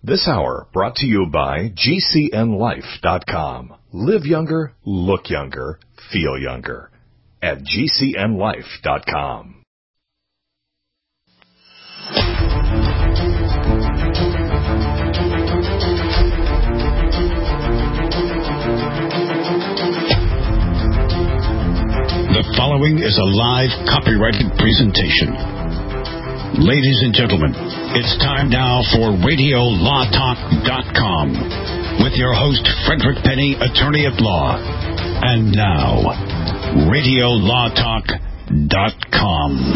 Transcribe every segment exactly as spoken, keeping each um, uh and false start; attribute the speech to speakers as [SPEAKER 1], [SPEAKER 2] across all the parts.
[SPEAKER 1] This hour brought to you by G C N life dot com. Live younger, look younger, feel younger at G C N life dot com.
[SPEAKER 2] The following is a live copyrighted presentation. Ladies and gentlemen, it's time now for radio law talk dot com with your host, Frederick Penny, attorney at law. And now, radio law talk dot com.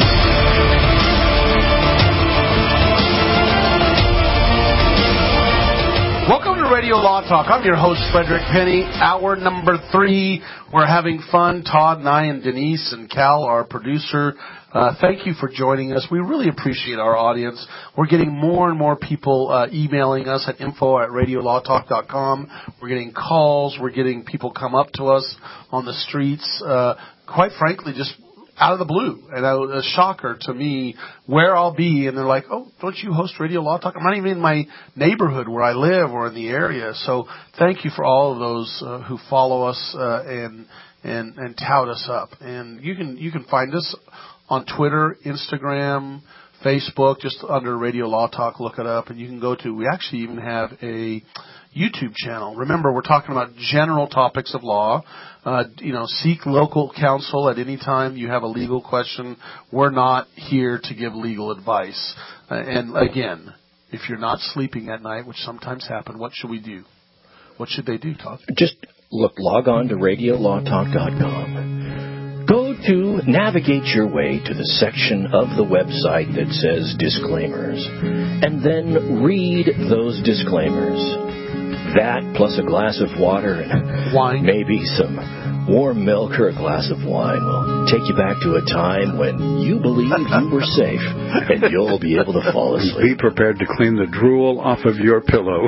[SPEAKER 3] Welcome to Radio Law Talk. I'm your host, Frederick Penny. Hour number three. We're having fun. Todd and I and Denise and Cal, our producer, uh, thank you for joining us. We really appreciate our audience. We're getting more and more people uh, emailing us at info at radio law talk dot com. We're getting calls. We're getting people come up to us on the streets. Uh, quite frankly, just out of the blue, and a, a shocker to me where I'll be, and they're like, oh, don't you host Radio Law Talk? I'm not even in my neighborhood where I live or in the area. So thank you for all of those uh, who follow us uh, and and and tout us up. And you can you can find us on Twitter, Instagram, Facebook, just under Radio Law Talk. Look it up, and you can go to. We actually even have a YouTube channel. Remember, we're talking about general topics of law. Uh, you know, seek local counsel at any time you have a legal question. We're not here to give legal advice. Uh, and again, if you're not sleeping at night, which sometimes happen, what should we do? What should they do, Todd?
[SPEAKER 4] Just look, log on to radio law talk dot com. Go to navigate your way to the section of the website that says disclaimers, and then read those disclaimers. That plus a glass of water and
[SPEAKER 3] wine,
[SPEAKER 4] maybe some warm milk or a glass of wine will take you back to a time when you believed you were safe and you'll be able to fall asleep.
[SPEAKER 5] Be prepared to clean the drool off of your pillow.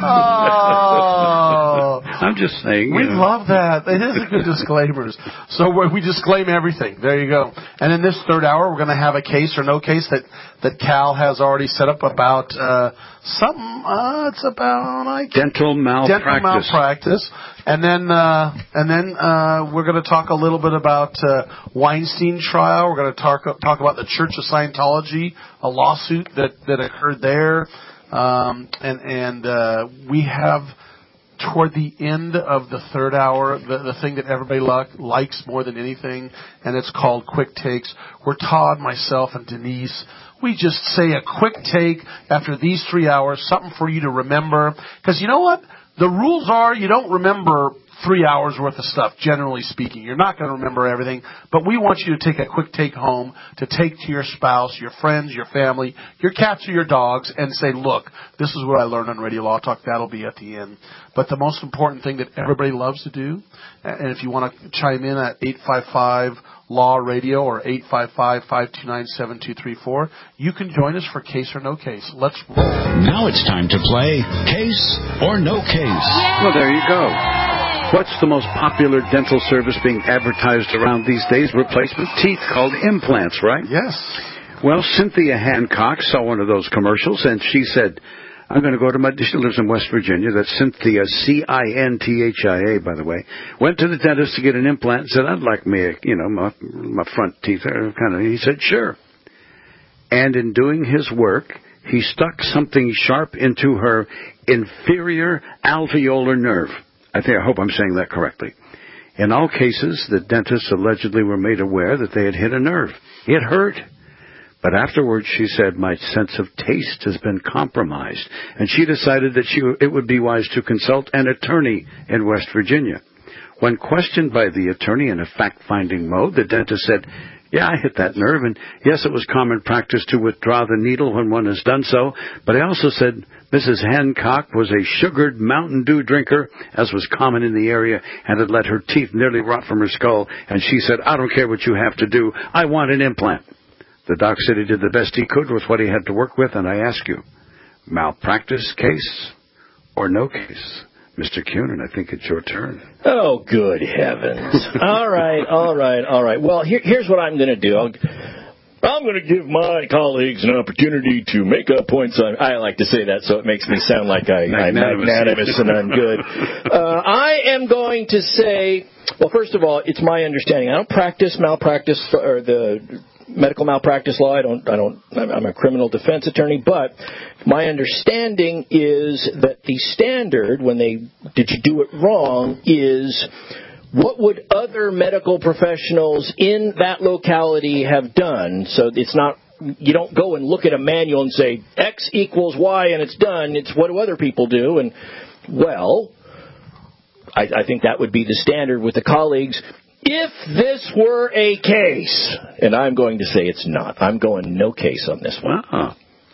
[SPEAKER 3] Oh,
[SPEAKER 5] I'm just saying.
[SPEAKER 3] We
[SPEAKER 5] you know.
[SPEAKER 3] love that. It is a good disclaimers. So we disclaim everything. There you go. And in this third hour, we're going to have a case or no case that, that Cal has already set up about uh, something. Uh, it's about I
[SPEAKER 5] dental malpractice.
[SPEAKER 3] Dental malpractice. And then, uh, and then uh, we're going to talk a little bit about uh, Weinstein trial. We're going to talk talk about the Church of Scientology, a lawsuit that, that occurred there, um, and and uh, we have toward the end of the third hour the, the thing that everybody like, likes more than anything, and it's called Quick Takes. Where Todd, myself, and Denise, we just say a quick take after these three hours, something for you to remember. Because you know what? The rules are you don't remember three hours worth of stuff, generally speaking. You're not going to remember everything, but we want you to take a quick take home to take to your spouse, your friends, your family, your cats or your dogs, and say, look, this is what I learned on Radio Law Talk. That'll be at the end. But the most important thing that everybody loves to do, and if you want to chime in at eight five five Law Radio or eight five five, five two nine, seven two three four, you can join us for Case or No Case. Let's roll.
[SPEAKER 2] Now it's time to play Case or No Case.
[SPEAKER 5] Yay! Well, there you go. What's the most popular dental service being advertised around these days? Replacement teeth, called implants, right?
[SPEAKER 3] Yes.
[SPEAKER 5] Well, Cynthia Hancock saw one of those commercials, and she said, I'm going to go to my, she lives in West Virginia. That's Cynthia, C I N T H I A, by the way. Went to the dentist to get an implant and said, I'd like me, a, you know, my, my front teeth. Kind of. He said, sure. And in doing his work, he stuck something sharp into her inferior alveolar nerve. I think, I hope I'm saying that correctly. In all cases, the dentists allegedly were made aware that they had hit a nerve. It hurt. But afterwards, she said, my sense of taste has been compromised. And she decided that she, it would be wise to consult an attorney in West Virginia. When questioned by the attorney in a fact-finding mode, the dentist said, yeah, I hit that nerve, and yes, it was common practice to withdraw the needle when one has done so, but I also said Missus Hancock was a sugared Mountain Dew drinker, as was common in the area, and had let her teeth nearly rot from her skull, and she said, I don't care what you have to do, I want an implant. The doc said he did the best he could with what he had to work with, and I ask you, malpractice case or no case? Mister Cunin, I think it's your turn.
[SPEAKER 4] Oh, good heavens. all right, all right, all right. Well, here, here's what I'm going to do. I'll, I'm going to give my colleagues an opportunity to make up points on... I like to say that so it makes me sound like I, I'm magnanimous and I'm good. Uh, I am going to say... Well, first of all, it's my understanding. I don't practice malpractice or the medical malpractice law. I don't. I don't. I'm a criminal defense attorney, but my understanding is that the standard when they did you do it wrong is what would other medical professionals in that locality have done. So it's not. You don't go and look at a manual and say X equals Y and it's done. It's what do other people do, and well. I, I think that would be the standard with the colleagues. If this were a case, and I'm going to say it's not. I'm going no case on this one.
[SPEAKER 5] Wow.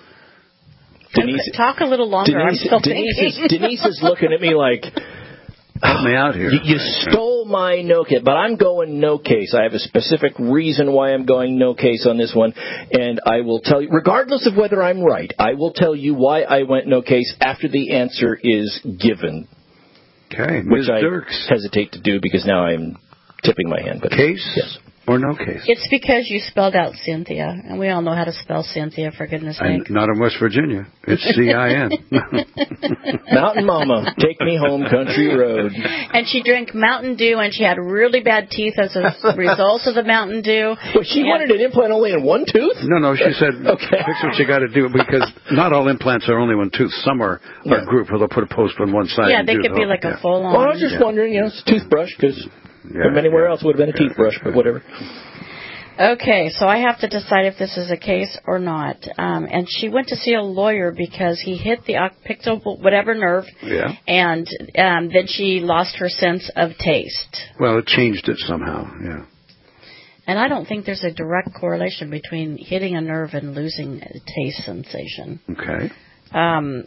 [SPEAKER 4] Denise,
[SPEAKER 6] talk a little longer.
[SPEAKER 4] Denise,
[SPEAKER 6] I'm still
[SPEAKER 4] Denise,
[SPEAKER 6] thinking.
[SPEAKER 4] is, Denise is looking at me like,
[SPEAKER 5] help me out here.
[SPEAKER 4] You, you stole my no case, but I'm going no case. I have a specific reason why I'm going no case on this one, and I will tell you, regardless of whether I'm right, I will tell you why I went no case after the answer is given.
[SPEAKER 5] Okay,
[SPEAKER 4] Which
[SPEAKER 5] Miz
[SPEAKER 4] I
[SPEAKER 5] Dirks.
[SPEAKER 4] hesitate to do because now I'm tipping my hand. But
[SPEAKER 5] case
[SPEAKER 4] yes.
[SPEAKER 5] or no case?
[SPEAKER 6] It's because you spelled out Cynthia, and we all know how to spell Cynthia, for goodness sake.
[SPEAKER 5] And not in West Virginia. It's C I N.
[SPEAKER 4] Mountain Mama, take me home, country road.
[SPEAKER 6] And she drank Mountain Dew, and she had really bad teeth as a result of the Mountain Dew.
[SPEAKER 4] Well, she
[SPEAKER 6] and
[SPEAKER 4] wanted an implant only in one tooth?
[SPEAKER 5] No, no, she said,
[SPEAKER 4] okay.
[SPEAKER 5] Fix what you got to do, because not all implants are only one tooth. Some are,
[SPEAKER 4] yeah.
[SPEAKER 5] are grouped where they'll put a post on one side.
[SPEAKER 6] Yeah,
[SPEAKER 5] and
[SPEAKER 6] they
[SPEAKER 5] do
[SPEAKER 6] could
[SPEAKER 5] the
[SPEAKER 6] be
[SPEAKER 5] whole,
[SPEAKER 6] like
[SPEAKER 5] yeah.
[SPEAKER 6] a full-on.
[SPEAKER 4] Well, I was just
[SPEAKER 5] yeah.
[SPEAKER 4] wondering, you know, it's a toothbrush, because
[SPEAKER 5] yeah,
[SPEAKER 4] anywhere
[SPEAKER 5] yeah,
[SPEAKER 4] else would have been a toothbrush, but whatever.
[SPEAKER 6] Okay, so I have to decide if this is a case or not. Um, and she went to see a lawyer because he hit the occipital whatever nerve,
[SPEAKER 5] yeah.
[SPEAKER 6] and um, then she lost her sense of taste.
[SPEAKER 5] Well, it changed it somehow, yeah.
[SPEAKER 6] And I don't think there's a direct correlation between hitting a nerve and losing a taste sensation.
[SPEAKER 5] Okay.
[SPEAKER 6] Um,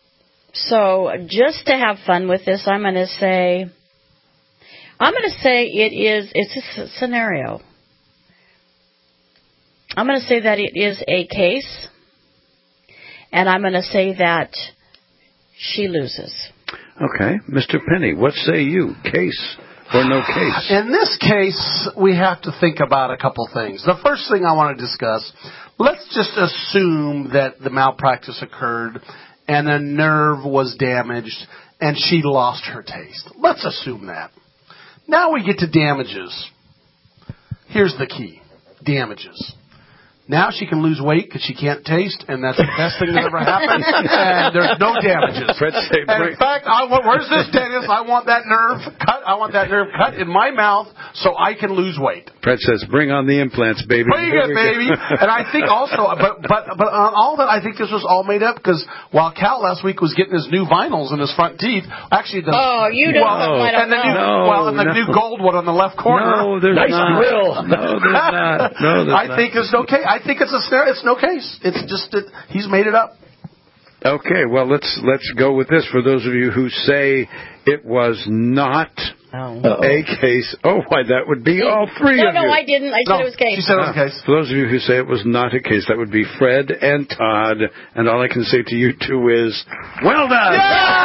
[SPEAKER 6] so just to have fun with this, I'm going to say, I'm going to say it is, it's a scenario. I'm going to say that it is a case, and I'm going to say that she loses.
[SPEAKER 5] Okay. Mister Penny, what say you? Case or no case?
[SPEAKER 3] In this case, we have to think about a couple things. The first thing I want to discuss, let's just assume that the malpractice occurred and a nerve was damaged and she lost her taste. Let's assume that. Now we get to damages. Here's the key. Damages. Now she can lose weight because she can't taste, and that's the best thing that ever happened, and there's no damages. And in fact, I want, where's this dentist? I want that nerve cut. I want that nerve cut in my mouth so I can lose weight.
[SPEAKER 5] Fred says, bring on the implants, baby.
[SPEAKER 3] Bring it, baby. And I think also, but but but on all that, I think this was all made up because while Cal last week was getting his new vinyls in his front teeth, actually the
[SPEAKER 6] oh you don't
[SPEAKER 3] well,
[SPEAKER 6] know, I don't
[SPEAKER 3] and the
[SPEAKER 6] know.
[SPEAKER 3] new,
[SPEAKER 5] No,
[SPEAKER 3] well, and the
[SPEAKER 5] no.
[SPEAKER 3] new gold one on the left corner.
[SPEAKER 5] No, there's
[SPEAKER 4] nice
[SPEAKER 5] not.
[SPEAKER 4] grill.
[SPEAKER 5] No, there's not. No, there's
[SPEAKER 3] I
[SPEAKER 5] not.
[SPEAKER 3] think it's no case. I think it's a snare. It's no case. It's just that he's made it up.
[SPEAKER 5] Okay, well, let's let's go with this. For those of you who say it was not
[SPEAKER 6] Oh.
[SPEAKER 5] a case, oh, why, that would be all three
[SPEAKER 6] no,
[SPEAKER 5] of
[SPEAKER 6] no,
[SPEAKER 5] you.
[SPEAKER 6] I didn't. I said
[SPEAKER 3] No,
[SPEAKER 6] it was case.
[SPEAKER 3] she said it was a case.
[SPEAKER 5] For those of you who say it was not a case, that would be Fred and Todd, and all I can say to you two is, well done!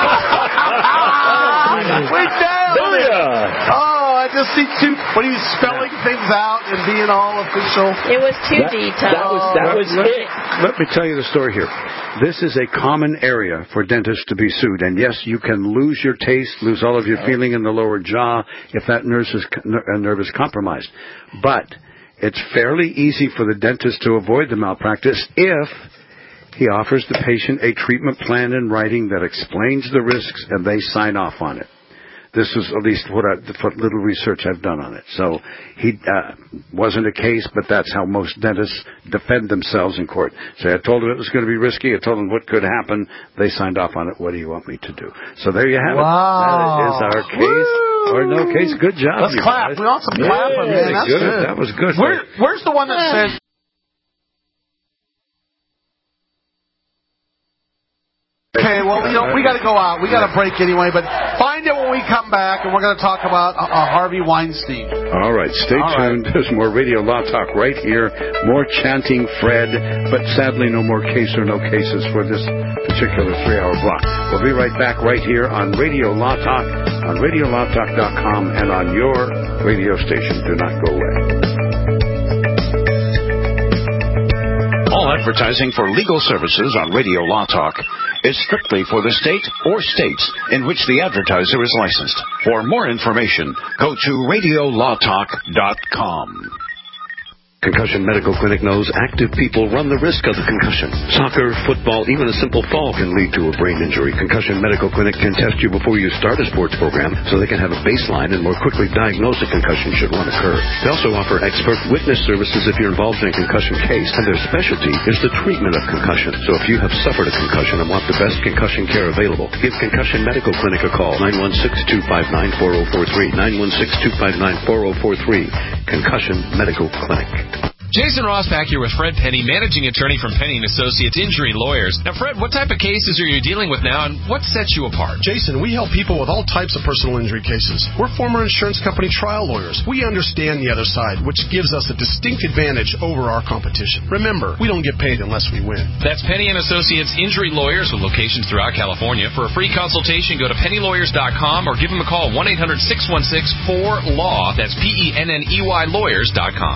[SPEAKER 3] Yeah! We nailed it! Oh, I just see two, when he was spelling things out and being all official.
[SPEAKER 6] It was too
[SPEAKER 4] That,
[SPEAKER 6] detailed.
[SPEAKER 4] that was, that was
[SPEAKER 5] let,
[SPEAKER 4] it.
[SPEAKER 5] let me tell you the story here. This is a common area for dentists to be sued. And yes, you can lose your taste, lose all of your feeling in the lower jaw if that nerve is, nerve is compromised. But it's fairly easy for the dentist to avoid the malpractice if he offers the patient a treatment plan in writing that explains the risks and they sign off on it. This is at least what, I, what little research I've done on it. So he uh, wasn't a case, but that's how most dentists defend themselves in court. So I told them it was going to be risky. I told them what could happen. They signed off on it. What do you want me to do? So there you have
[SPEAKER 3] Wow.
[SPEAKER 5] it. That is our case
[SPEAKER 3] Woo.
[SPEAKER 5] or no case. Good job.
[SPEAKER 3] Let's
[SPEAKER 5] you
[SPEAKER 3] clap.
[SPEAKER 5] guys.
[SPEAKER 3] We want some
[SPEAKER 5] Yeah,
[SPEAKER 3] clapping, man. That's
[SPEAKER 5] good.
[SPEAKER 3] good.
[SPEAKER 5] That was good.
[SPEAKER 3] Where, where's the one that says... Okay, well, you know, we got to go out. We got to break anyway, but find it when we come back, and we're going to talk about uh, uh, Harvey Weinstein.
[SPEAKER 5] All right, stay
[SPEAKER 3] All
[SPEAKER 5] tuned.
[SPEAKER 3] right.
[SPEAKER 5] There's more Radio Law Talk right here. More chanting Fred, but sadly no more case or no cases for this particular three-hour block. We'll be right back right here on Radio Law Talk, on radio law talk dot com, and on your radio station. Do not go away.
[SPEAKER 2] All advertising for legal services on Radio Law Talk is strictly for the state or states in which the advertiser is licensed. For more information, go to radio law talk dot com.
[SPEAKER 7] Concussion Medical Clinic knows active people run the risk of a concussion. Soccer, football, even a simple fall can lead to a brain injury. Concussion Medical Clinic can test you before you start a sports program so they can have a baseline and more quickly diagnose a concussion should one occur. They also offer expert witness services if you're involved in a concussion case, and their specialty is the treatment of concussion. So if you have suffered a concussion and want the best concussion care available, give Concussion Medical Clinic a call, nine one six, two five nine, four zero four three, nine one six, two five nine, four zero four three. Concussion Medical Clinic.
[SPEAKER 8] Jason Ross back here with Fred Penny, managing attorney from Penny and Associates Injury Lawyers. Now, Fred, what type of cases are you dealing with now, and what sets you apart?
[SPEAKER 9] Jason, we help people with all types of personal injury cases. We're former insurance company trial lawyers. We understand the other side, which gives us a distinct advantage over our competition. Remember, we don't get paid unless we win.
[SPEAKER 8] That's Penny and Associates Injury Lawyers with locations throughout California. For a free consultation, go to penny lawyers dot com or give them a call, one eight hundred, six one six, four, L A W. That's P E N N E Y lawyers dot com.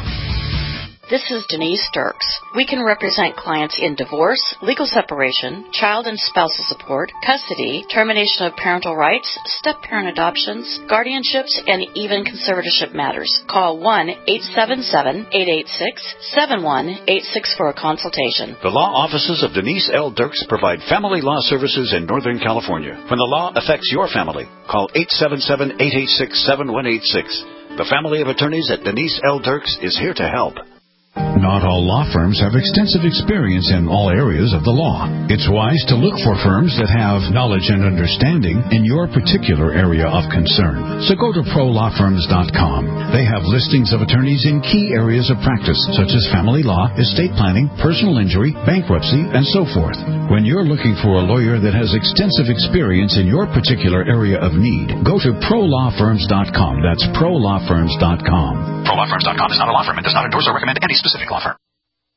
[SPEAKER 6] This is Denise Dirks. We can represent clients in divorce, legal separation, child and spousal support, custody, termination of parental rights, step-parent adoptions, guardianships, and even conservatorship matters. Call one eight seven seven, eight eight six, seven one eight six for a consultation.
[SPEAKER 2] The law offices of Denise L. Dirks provide family law services in Northern California. When the law affects your family, call eight seven seven, eight eight six, seven one eight six. The family of attorneys at Denise L. Dirks is here to help. Not all law firms have extensive experience in all areas of the law. It's wise to look for firms that have knowledge and understanding in your particular area of concern. So go to pro law firms dot com. They have listings of attorneys in key areas of practice, such as family law, estate planning, personal injury, bankruptcy, and so forth. When you're looking for a lawyer that has extensive experience in your particular area of need, go to pro law firms dot com. That's pro law firms dot com.
[SPEAKER 10] pro law firms dot com is not a law firm and does not endorse or recommend any specific law firm.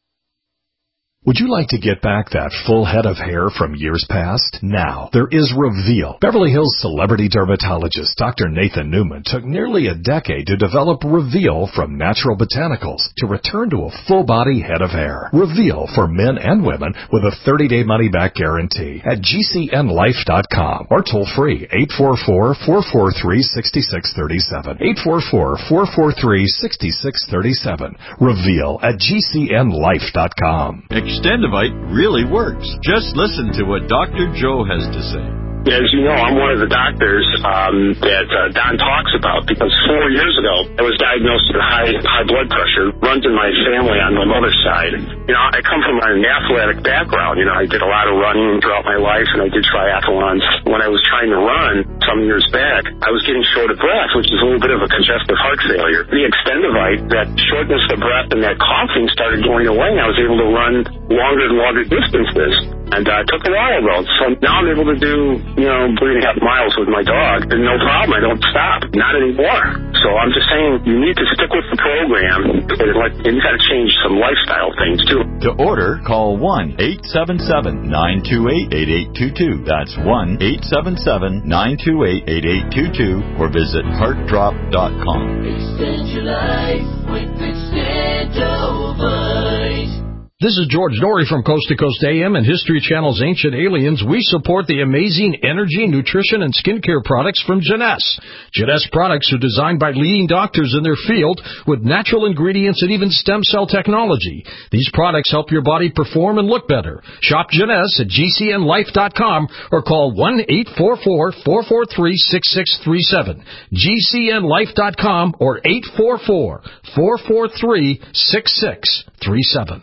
[SPEAKER 1] Would you like to get back that full head of hair from years past? Now, there is Reveal. Beverly Hills celebrity dermatologist Doctor Nathan Newman took nearly a decade to develop Reveal from natural botanicals to return to a full-body head of hair. Reveal for men and women with a thirty-day money-back guarantee at G C N life dot com or toll-free eight four four, four four three, six six three seven. eight four four, four four three, six six three seven. Reveal at G C N life dot com.
[SPEAKER 11] Extendivite really works. Just listen to what Doctor Joe has to say.
[SPEAKER 12] As you know, I'm one of the doctors um, that uh, Don talks about because four years ago I was diagnosed with high high blood pressure. Runs in my family on my mother's side. You know, I come from an athletic background. You know, I did a lot of running throughout my life, and I did triathlons. When I was trying to run some years back, I was getting short of breath, which is a little bit of a congestive heart failure. The Extendivite, that shortness of breath and that coughing started going away, and I was able to run longer and longer distances. And uh, it took a while, though. So now I'm able to do, you know, three and a half miles with my dog. And no problem. I don't stop. Not anymore. So I'm just saying you need to stick with the program. And, like, and you got to change some lifestyle things, too.
[SPEAKER 11] To order, call one eight seven seven, nine two eight, eight eight two two. That's one eight seven seven, nine two eight, eight eight two two. Or visit heart drop dot com.
[SPEAKER 13] Extend your life with Extendivite.
[SPEAKER 14] This is George Norrie from Coast to Coast A M and History Channel's Ancient Aliens. We support the amazing energy, nutrition, and skincare products from Jeunesse. Jeunesse products are designed by leading doctors in their field with natural ingredients and even stem cell technology. These products help your body perform and look better. Shop Jeunesse at G C N life dot com or call one eight four four, four four three, six six three seven. G C N life dot com or eight four four, four four three, six six three seven.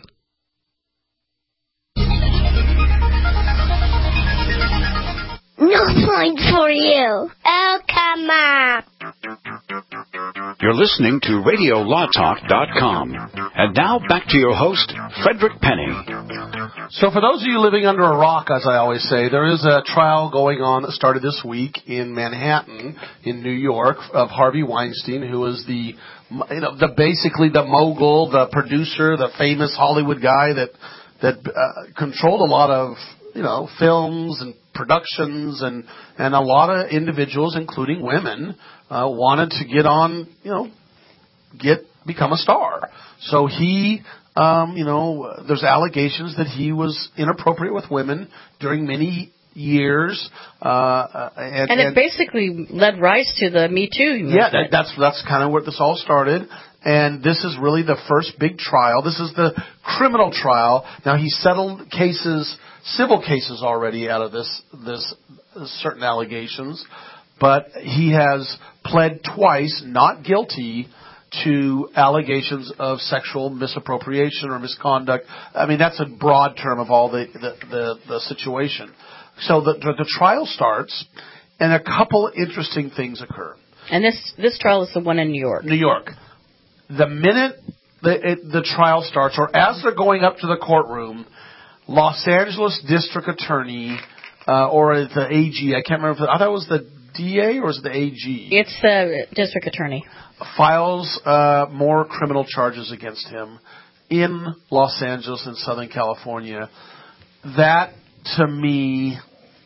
[SPEAKER 15] No points for you. Oh, come on.
[SPEAKER 2] You're listening to radio law talk dot com. And now back to your host, Frederick Penny.
[SPEAKER 3] So for those of you living under a rock, as I always say, there is a trial going on that started this week in Manhattan, in New York, of Harvey Weinstein, who was the, you know, the basically the mogul, the producer, the famous Hollywood guy that that uh, controlled a lot of, you know, films and productions, and, and a lot of individuals, including women, uh, wanted to get on, you know, get become a star. So he um, you know, there's allegations that he was inappropriate with women during many years, uh, and,
[SPEAKER 6] and it
[SPEAKER 3] and,
[SPEAKER 6] basically led rise to the Me Too.
[SPEAKER 3] Yeah, that, that's that's kind of where this all started. And this is really the first big trial. This is the criminal trial. Now, he settled cases, civil cases already out of this this certain allegations, but he has pled twice not guilty to allegations of sexual misappropriation or misconduct. I mean, that's a broad term of all the the, the, the situation. So the, the the trial starts, and a couple interesting things occur.
[SPEAKER 6] And this this trial is the one in New York.
[SPEAKER 3] New York. The minute the, it, the trial starts, or as they're going up to the courtroom, Los Angeles District Attorney, uh, or the A G, I can't remember, if it, I thought it was the D A or was it the A G?
[SPEAKER 6] It's the District Attorney.
[SPEAKER 3] Files uh, more criminal charges against him in Los Angeles and Southern California. That, to me,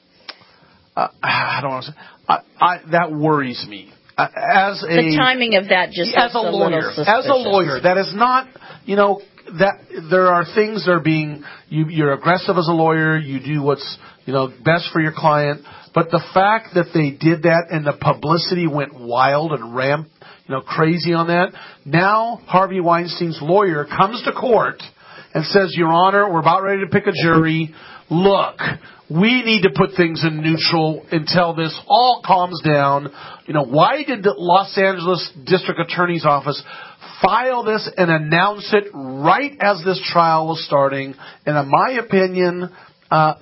[SPEAKER 3] uh, I don't want to say, I, I, that worries me. Uh, as a
[SPEAKER 6] the timing of that just
[SPEAKER 3] as a, a lawyer, as a lawyer, that is not, you know, that there are things that are being you, you're aggressive as a lawyer. You do what's you know best for your client, but the fact that they did that and the publicity went wild and ran, you know, crazy on that. Now Harvey Weinstein's lawyer comes to court and says, "Your Honor, we're about ready to pick a jury. Look, we need to put things in neutral until this all calms down." You know, why did the Los Angeles District Attorney's Office file this and announce it right as this trial was starting? And in my opinion, uh,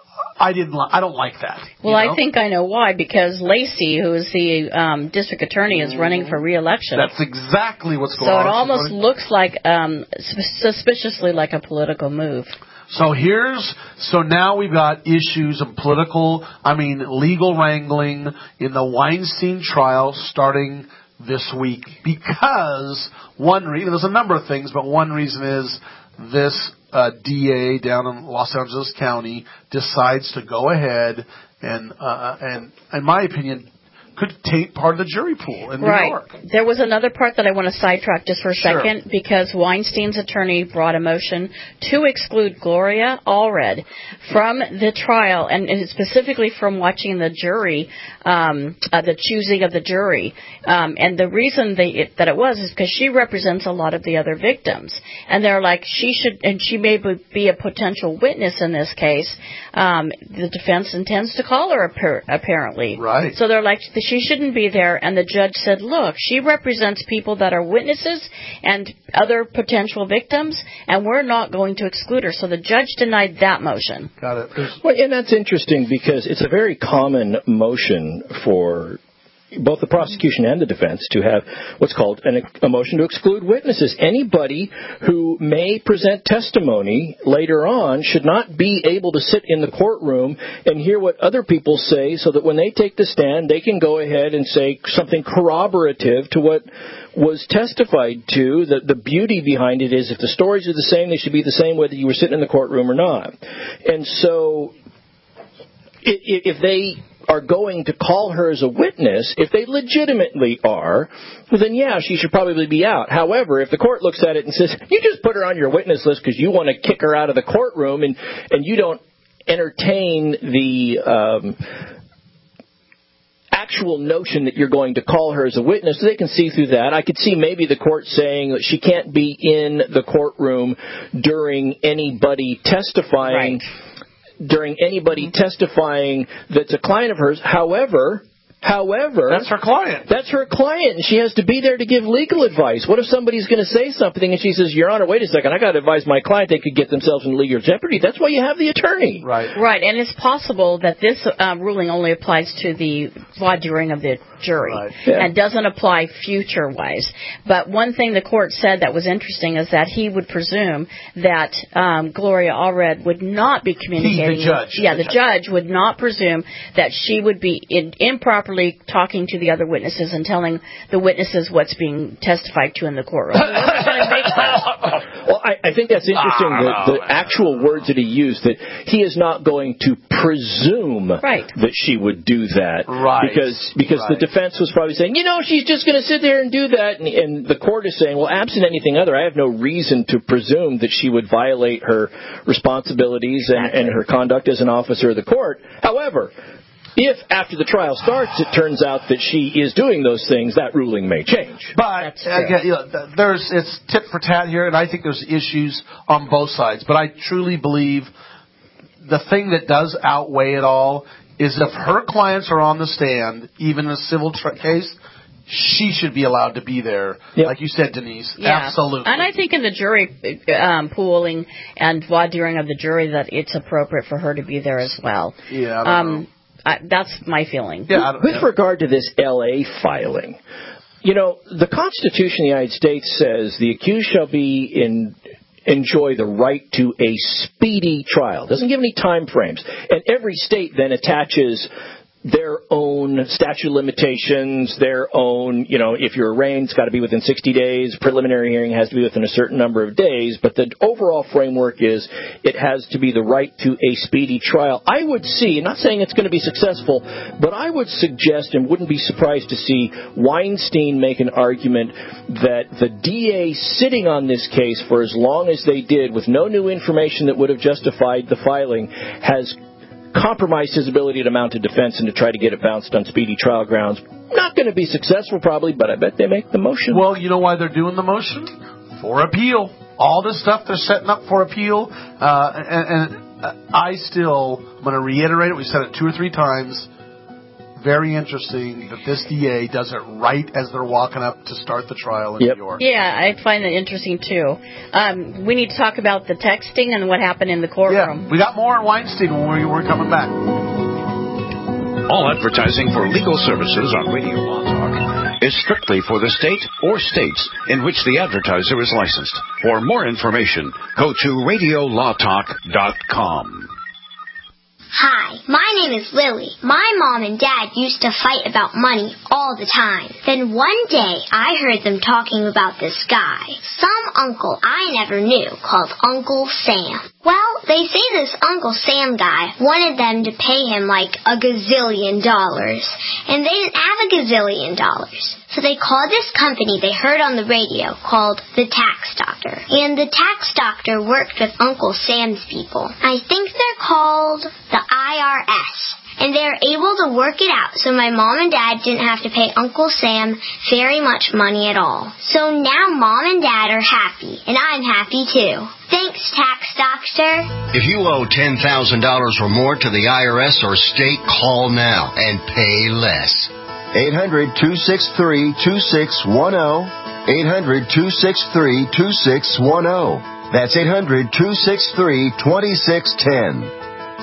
[SPEAKER 3] I didn't. Li- I don't like that.
[SPEAKER 6] Well,
[SPEAKER 3] you know?
[SPEAKER 6] I think I know why. Because Lacey, who is the um, district attorney, is running for re-election.
[SPEAKER 3] That's exactly what's going
[SPEAKER 6] so
[SPEAKER 3] on.
[SPEAKER 6] So it almost looks like um, suspiciously like a political move.
[SPEAKER 3] So here's, so now we've got issues of political, I mean, legal wrangling in the Weinstein trial starting this week. Because one reason, there's a number of things, but one reason is this uh, D A down in Los Angeles County decides to go ahead and, uh, and in my opinion, could taint part of the jury pool in New
[SPEAKER 6] right.
[SPEAKER 3] York.
[SPEAKER 6] There was another part that I want to sidetrack just for a
[SPEAKER 3] sure.
[SPEAKER 6] second, because Weinstein's attorney brought a motion to exclude Gloria Allred from the trial, and, and specifically from watching the jury, um, uh, the choosing of the jury. Um, and the reason they, it, that it was is because she represents a lot of the other victims. And they're like, she should, and she may be a potential witness in this case. Um, the defense intends to call her, apparently.
[SPEAKER 3] Right.
[SPEAKER 6] So they're like, she shouldn't be there, and the judge said, look, she represents people that are witnesses and other potential victims, and we're not going to exclude her. So the judge denied that motion.
[SPEAKER 3] Got it. There's-
[SPEAKER 4] well, and that's interesting because it's a very common motion for both the prosecution and the defense to have what's called an, a motion to exclude witnesses. Anybody who may present testimony later on should not be able to sit in the courtroom and hear what other people say, so that when they take the stand, they can go ahead and say something corroborative to what was testified to. The, the beauty behind it is if the stories are the same, they should be the same whether you were sitting in the courtroom or not. And so if they are going to call her as a witness, if they legitimately are, well, then yeah, she should probably be out. However, if the court looks at it and says, you just put her on your witness list because you want to kick her out of the courtroom and, and you don't entertain the um, actual notion that you're going to call her as a witness, they can see through that. I could see maybe the court saying that she can't be in the courtroom during anybody testifying.
[SPEAKER 6] Right.
[SPEAKER 4] during anybody testifying that's a client of hers. However, however...
[SPEAKER 3] That's her client.
[SPEAKER 4] That's her client, and she has to be there to give legal advice. What if somebody's going to say something and she says, Your Honor, wait a second, I got to advise my client they could get themselves in legal jeopardy. That's why you have the attorney.
[SPEAKER 3] Right.
[SPEAKER 6] Right, and it's possible that this uh, ruling only applies to the voir dire of the jury
[SPEAKER 3] right.
[SPEAKER 4] yeah.
[SPEAKER 6] and doesn't apply future-wise. But one thing the court said that was interesting is that he would presume that um, Gloria Allred would not be communicating.
[SPEAKER 3] He, the judge.
[SPEAKER 6] Yeah,
[SPEAKER 3] the,
[SPEAKER 6] the judge. judge would not presume that she would be in, improperly talking to the other witnesses and telling the witnesses what's being testified to in the courtroom.
[SPEAKER 4] Well, I, I think that's interesting,
[SPEAKER 3] Ah,
[SPEAKER 4] the, the actual words that he used, that he is not going to presume
[SPEAKER 6] right.
[SPEAKER 4] that she would do that.
[SPEAKER 3] Right.
[SPEAKER 4] Because because
[SPEAKER 3] right.
[SPEAKER 4] the defense was probably saying, you know, she's just going to sit there and do that. And, and the court is saying, well, absent anything other, I have no reason to presume that she would violate her responsibilities and, and her conduct as an officer of the court. However, if after the trial starts it turns out that she is doing those things, that ruling may change.
[SPEAKER 3] But again, you know, there's it's tit for tat here, and I think there's issues on both sides. But I truly believe the thing that does outweigh it all is if her clients are on the stand, even in a civil tra- case, she should be allowed to be there. Yep. Like you said, Denise.
[SPEAKER 6] Yeah.
[SPEAKER 3] Absolutely.
[SPEAKER 6] And I think in the jury um, pooling and voir diring of the jury that it's appropriate for her to be there as well.
[SPEAKER 3] Yeah, I don't
[SPEAKER 6] um,
[SPEAKER 3] know.
[SPEAKER 6] I, that's my feeling.
[SPEAKER 3] Yeah,
[SPEAKER 4] With yeah. regard to this L A filing, you know, the Constitution of the United States says the accused shall be in enjoy the right to a speedy trial. It doesn't give any time frames. And every state then attaches their own statute of limitations, their own, you know, if you're arraigned, it's got to be within sixty days. Preliminary hearing has to be within a certain number of days. But the overall framework is it has to be the right to a speedy trial. I would see, not saying it's going to be successful, but I would suggest and wouldn't be surprised to see Weinstein make an argument that the D A sitting on this case for as long as they did with no new information that would have justified the filing has compromised his ability to mount a defense and to try to get it bounced on speedy trial grounds. Not going to be successful probably, but I bet they make the motion.
[SPEAKER 3] Well, you know why they're doing the motion? For appeal. All this stuff they're setting up for appeal. Uh, and, and I still, I'm going to reiterate it, we said it two or three times, very interesting that this D A does it right as they're walking up to start the trial in
[SPEAKER 4] yep.
[SPEAKER 3] New York.
[SPEAKER 6] Yeah, I find that interesting, too. Um, we need to talk about the texting and what happened in the courtroom.
[SPEAKER 3] Yeah, we got more on Weinstein when we, we're coming back.
[SPEAKER 2] All advertising for legal services on Radio Law Talk is strictly for the state or states in which the advertiser is licensed. For more information, go to radio law talk dot com.
[SPEAKER 15] Hi, my name is Lily. My mom and dad used to fight about money all the time. Then one day, I heard them talking about this guy, some uncle I never knew, called Uncle Sam. Well, they say this Uncle Sam guy wanted them to pay him like a gazillion dollars, and they didn't have a gazillion dollars. So they called this company they heard on the radio called the Tax Doctor. And the Tax Doctor worked with Uncle Sam's people. I think they're called the I R S. And they were able to work it out so my mom and dad didn't have to pay Uncle Sam very much money at all. So now mom and dad are happy, and I'm happy too. Thanks, Tax Doctor.
[SPEAKER 16] If you owe ten thousand dollars or more to the I R S or state, call now and pay less.
[SPEAKER 17] eight hundred, two six three, two six one zero. eight hundred, two six three, two six one zero. That's eight hundred, two six three, two six one zero.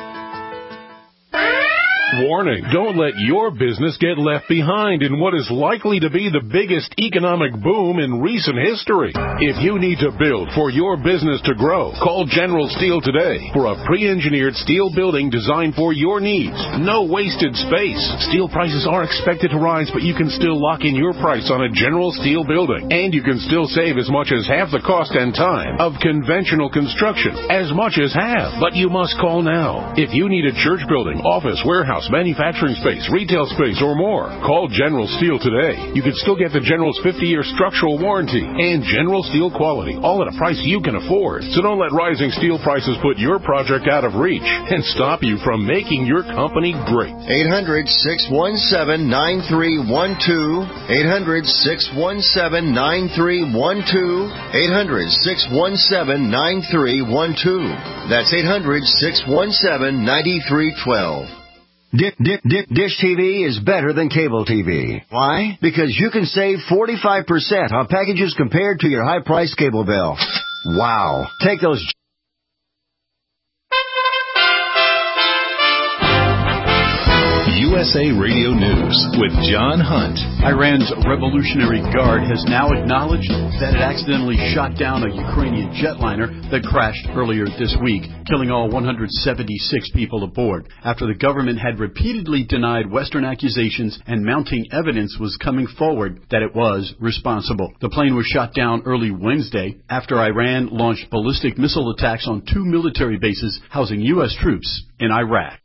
[SPEAKER 18] Warning, don't let your business get left behind in what is likely to be the biggest economic boom in recent history. If you need to build for your business to grow, call General Steel today for a pre-engineered steel building designed for your needs. No wasted space. Steel prices are expected to rise, but you can still lock in your price on a General Steel building. And you can still save as much as half the cost and time of conventional construction. As much as half. But you must call now. If you need a church building, office, warehouse, manufacturing space, retail space, or more, call General Steel today. You can still get the General's fifty-year structural warranty and General Steel quality, all at a price you can afford. So don't let rising steel prices put your project out of reach and stop you from making your company great.
[SPEAKER 17] eight hundred, six one seven, nine three one two. eight hundred, six one seven, nine three one two. eight hundred, six one seven, nine three one two. That's eight hundred, six one seven, nine three one two. Dick, Dick, Dick, Dish T V is better than cable T V. Why? Because you can save forty-five percent on packages compared to your high-priced cable bill. Wow. Take those...
[SPEAKER 2] U
[SPEAKER 1] S A Radio News with John Hunt.
[SPEAKER 19] Iran's Revolutionary Guard has now acknowledged that it accidentally shot down a Ukrainian jetliner that crashed earlier this week, killing all one hundred seventy-six people aboard, after the government had repeatedly denied Western accusations and mounting evidence was coming forward that it was responsible. The plane was shot down early Wednesday after Iran launched ballistic missile attacks on two military bases housing U S troops in Iraq.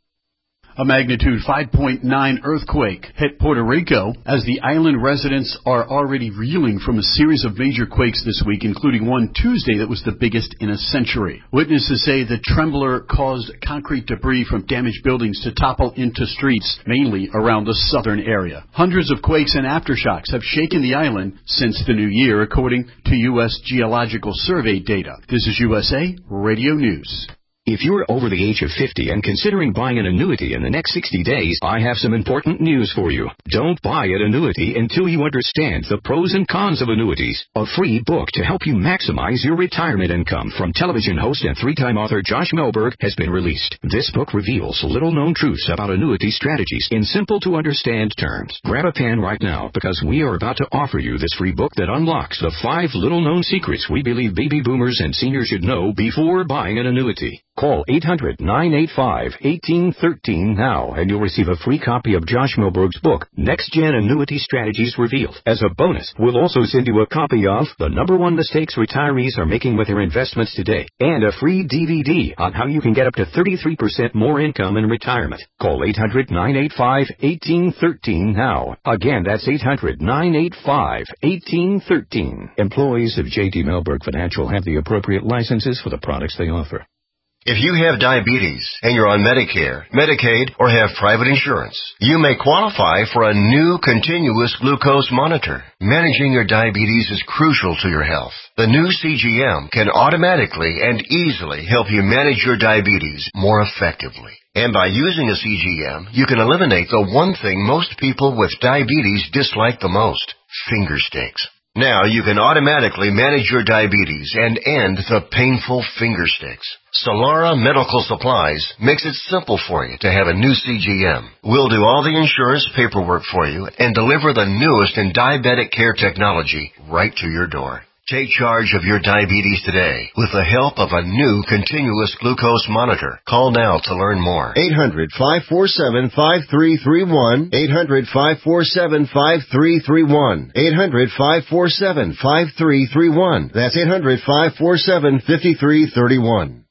[SPEAKER 19] A magnitude five point nine earthquake hit Puerto Rico as the island residents are already reeling from a series of major quakes this week, including one Tuesday that was the biggest in a century. Witnesses say the trembler caused concrete debris from damaged buildings to topple into streets, mainly around the southern area. Hundreds of quakes and aftershocks have shaken the island since the new year, according to U S Geological Survey data. This is U S A Radio News.
[SPEAKER 20] If you're over the age of fifty and considering buying an annuity in the next sixty days, I have some important news for you. Don't buy an annuity until you understand the pros and cons of annuities. A free book to help you maximize your retirement income from television host and three-time author Josh Melberg has been released. This book reveals little-known truths about annuity strategies in simple-to-understand terms. Grab a pen right now because we are about to offer you this free book that unlocks the five little-known secrets we believe baby boomers and seniors should know before buying an annuity. Call eight hundred, nine eight five, one eight one three now, and you'll receive a free copy of Josh Melberg's book, Next Gen Annuity Strategies Revealed. As a bonus, we'll also send you a copy of The Number One Mistakes Retirees Are Making with Their Investments Today, and a free D V D on how you can get up to thirty-three percent more income in retirement. Call eight hundred, nine eight five, one eight one three now. Again, that's eight hundred, nine eight five, one eight one three. Employees of J D Melberg Financial have the appropriate licenses for the products they offer.
[SPEAKER 16] If you have diabetes and you're on Medicare, Medicaid, or have private insurance, you may qualify for a new continuous glucose monitor. Managing your diabetes is crucial to your health. The new C G M can automatically and easily help you manage your diabetes more effectively. And by using a C G M, you can eliminate the one thing most people with diabetes dislike the most: finger sticks. Now you can automatically manage your diabetes and end the painful finger sticks. Solara Medical Supplies makes it simple for you to have a new C G M. We'll do all the insurance paperwork for you and deliver the newest in diabetic care technology right to your door. Take charge of your diabetes today with the help of a new continuous glucose monitor. Call now to learn more.
[SPEAKER 17] eight hundred, five four seven, five three three one. eight hundred, five four seven, five three three one. eight hundred, five four seven, five three three one. That's eight hundred, five four seven, five three three one.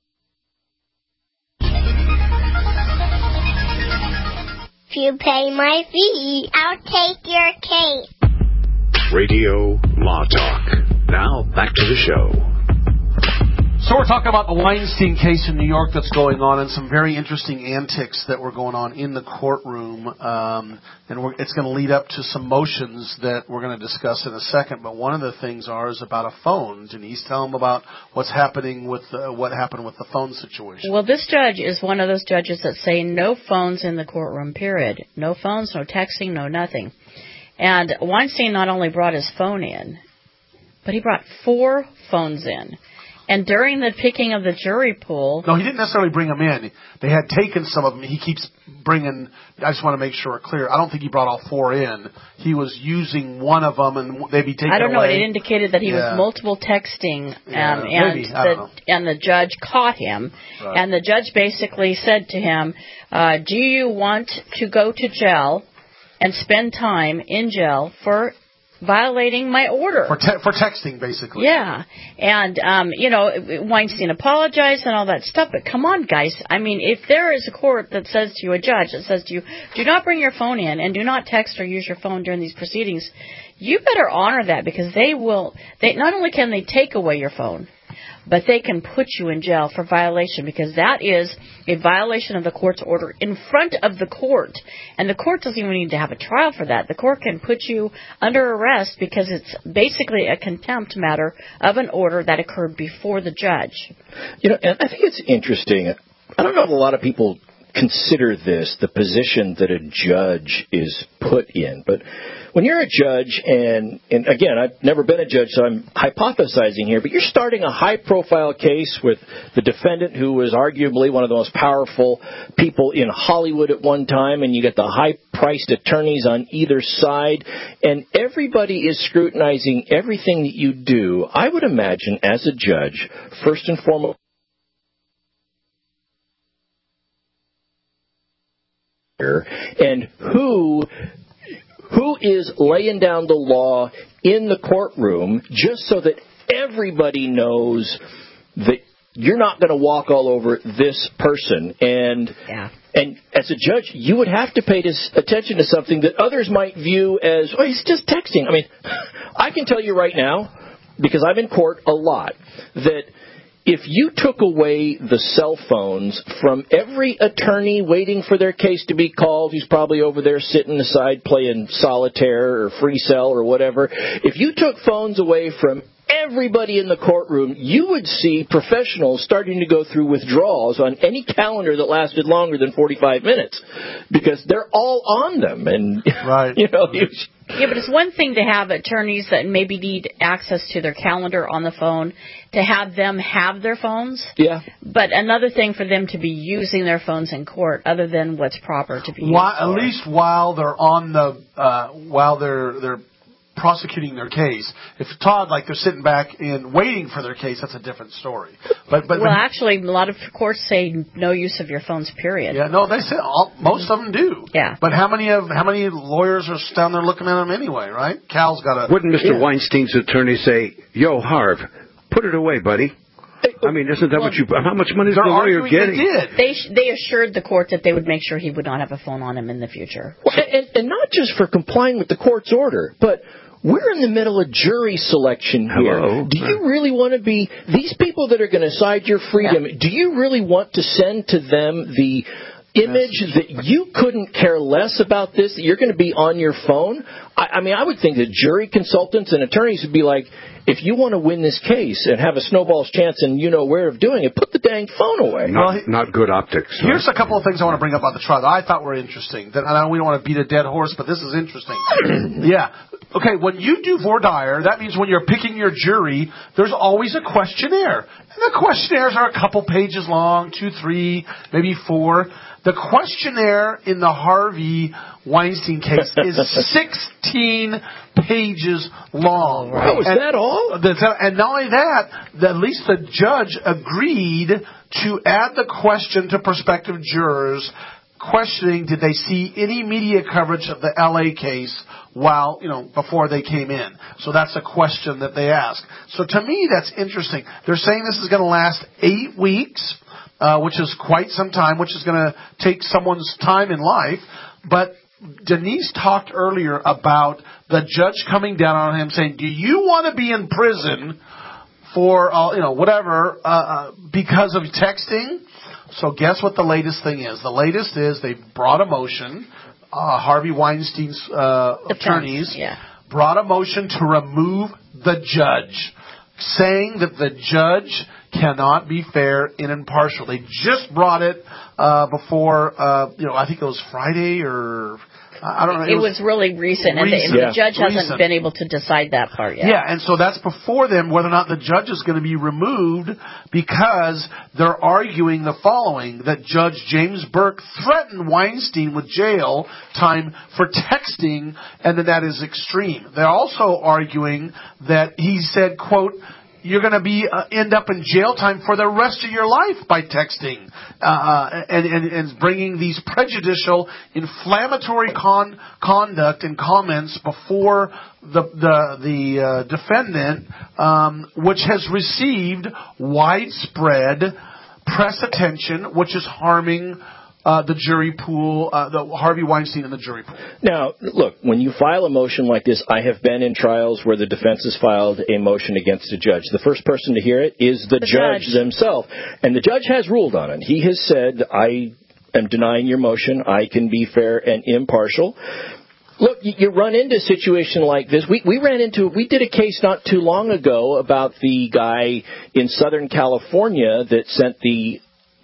[SPEAKER 15] If you pay my fee, I'll take your case.
[SPEAKER 2] Radio Law Talk. Now, back to the show.
[SPEAKER 3] So we're talking about the Weinstein case in New York that's going on and some very interesting antics that were going on in the courtroom. Um, and we're, it's going to lead up to some motions that we're going to discuss in a second. But one of the things are is about a phone. Denise, tell them about what's happening with the, what happened with the phone situation.
[SPEAKER 6] Well, this judge is one of those judges that say no phones in the courtroom, period. No phones, no texting, no nothing. And Weinstein not only brought his phone in, but he brought four phones in. And during the picking of the jury pool...
[SPEAKER 3] No, he didn't necessarily bring them in. They had taken some of them. He keeps bringing... I just want to make sure it's clear. I don't think he brought all four in. He was using one of them, and they'd be taken away.
[SPEAKER 6] I don't know. Away. It indicated that he yeah. was multiple texting, um,
[SPEAKER 3] yeah,
[SPEAKER 6] and,
[SPEAKER 3] maybe. I don't
[SPEAKER 6] the,
[SPEAKER 3] know.
[SPEAKER 6] and the judge caught him. Right. And the judge basically said to him, uh, do you want to go to jail and spend time in jail for violating my order?
[SPEAKER 3] For te- for texting, basically.
[SPEAKER 6] Yeah. And, um, you know, Weinstein apologized and all that stuff, but come on, guys. I mean, if there is a court that says to you, a judge that says to you, do not bring your phone in and do not text or use your phone during these proceedings, you better honor that, because they will, they not only can they take away your phone, but they can put you in jail for violation, because that is a violation of the court's order in front of the court. And the court doesn't even need to have a trial for that. The court can put you under arrest because it's basically a contempt matter of an order that occurred before the judge.
[SPEAKER 4] You know, and I think it's interesting. I don't know if a lot of people consider this the position that a judge is put in, but when you're a judge, and, and again, I've never been a judge, so I'm hypothesizing here, but you're starting a high-profile case with the defendant who was arguably one of the most powerful people in Hollywood at one time, and you get the high-priced attorneys on either side, and everybody is scrutinizing everything that you do. I would imagine, as a judge, first and foremost, and who who is laying down the law in the courtroom just so that everybody knows that you're not going to walk all over this person. And
[SPEAKER 6] yeah.
[SPEAKER 4] and as a judge, you would have to pay this attention to something that others might view as, oh, he's just texting. I mean, I can tell you right now, because I'm in court a lot, that if you took away the cell phones from every attorney waiting for their case to be called, who's probably over there sitting aside playing solitaire or free cell or whatever, if you took phones away from everybody in the courtroom, you would see professionals starting to go through withdrawals on any calendar that lasted longer than forty-five minutes, because they're all on them. And,
[SPEAKER 3] right.
[SPEAKER 4] you know, you,
[SPEAKER 6] yeah, but it's one thing to have attorneys that maybe need access to their calendar on the phone, to have them have their phones.
[SPEAKER 4] Yeah.
[SPEAKER 6] But another thing for them to be using their phones in court, other than what's proper to be used
[SPEAKER 3] While,
[SPEAKER 6] for.
[SPEAKER 3] At least while they're on the, uh, while they're they're prosecuting their case. If Todd, like they're sitting back and waiting for their case, that's a different story. But but
[SPEAKER 6] well, actually, a lot of courts say no use of your phones. Period.
[SPEAKER 3] Yeah, no, they say all, most of them do.
[SPEAKER 6] Yeah.
[SPEAKER 3] But how many of how many lawyers are down there looking at them anyway? Right? Cal's got a.
[SPEAKER 5] Wouldn't Mister
[SPEAKER 3] Yeah.
[SPEAKER 5] Weinstein's attorney say, "Yo, Harv, put it away, buddy"? I mean, isn't that
[SPEAKER 6] well,
[SPEAKER 5] what you? How much money is the lawyer getting?
[SPEAKER 3] They did.
[SPEAKER 6] They sh- they assured the court that they would make sure he would not have a phone on him in the future.
[SPEAKER 4] Well, and, and not just for complying with the court's order, but we're in the middle of jury selection here.
[SPEAKER 5] Hello.
[SPEAKER 4] Do you really want to be, these people that are going to cite your freedom, yeah. do you really want to send to them the image that you couldn't care less about this, that you're going to be on your phone? I, I mean, I would think that jury consultants and attorneys would be like, if you want to win this case and have a snowball's chance and you know where of doing it, put the dang phone away.
[SPEAKER 5] Not,
[SPEAKER 3] well, he,
[SPEAKER 5] not good optics.
[SPEAKER 3] Here's
[SPEAKER 5] right?
[SPEAKER 3] a couple of things I want to bring up about the trial that I thought were interesting. That I know we don't want to beat a dead horse, but this is interesting. Yeah. Okay, when you do voir dire, that means when you're picking your jury, there's always a questionnaire. And the questionnaires are a couple pages long, two, three, maybe four. The questionnaire in the Harvey Weinstein case is sixteen pages long.
[SPEAKER 4] Oh, is
[SPEAKER 3] and,
[SPEAKER 4] that all?
[SPEAKER 3] And not only that, at least the judge agreed to add the question to prospective jurors, questioning did they see any media coverage of the L A case while, you know, before they came in. So that's a question that they ask. So to me, that's interesting. They're saying this is going to last eight weeks. Uh, which is quite some time, which is going to take someone's time in life. But Denise talked earlier about the judge coming down on him saying, do you want to be in prison for, uh, you know, whatever, uh, uh, because of texting? So guess what the latest thing is? The latest is they brought a motion, uh, Harvey Weinstein's uh, attorneys
[SPEAKER 6] yeah.
[SPEAKER 3] brought a motion to remove the judge, saying that the judge cannot be fair and impartial. They just brought it uh, before, uh, you know, I think it was Friday or I don't know.
[SPEAKER 6] It, it was, was really recent, and,
[SPEAKER 3] recent.
[SPEAKER 6] the, and the judge
[SPEAKER 3] yeah.
[SPEAKER 6] hasn't
[SPEAKER 3] recent.
[SPEAKER 6] been able to decide that part yet.
[SPEAKER 3] Yeah, and so that's before them, whether or not the judge is going to be removed, because they're arguing the following, that Judge James Burke threatened Weinstein with jail time for texting, and that that is extreme. They're also arguing that he said, quote, you're going to be uh, end up in jail time for the rest of your life by texting uh, and, and, and bringing these prejudicial, inflammatory con- conduct and comments before the the, the uh, defendant, um, which has received widespread press attention, which is harming Uh, the jury pool, uh, the Harvey Weinstein and the jury pool.
[SPEAKER 4] Now, look, when you file a motion like this, I have been in trials where the defense has filed a motion against a judge. The first person to hear it is the, the judge, judge themselves. And the judge has ruled on it. He has said, I am denying your motion. I can be fair and impartial. Look, you run into a situation like this. We, we ran into, we did a case not too long ago about the guy in Southern California that sent the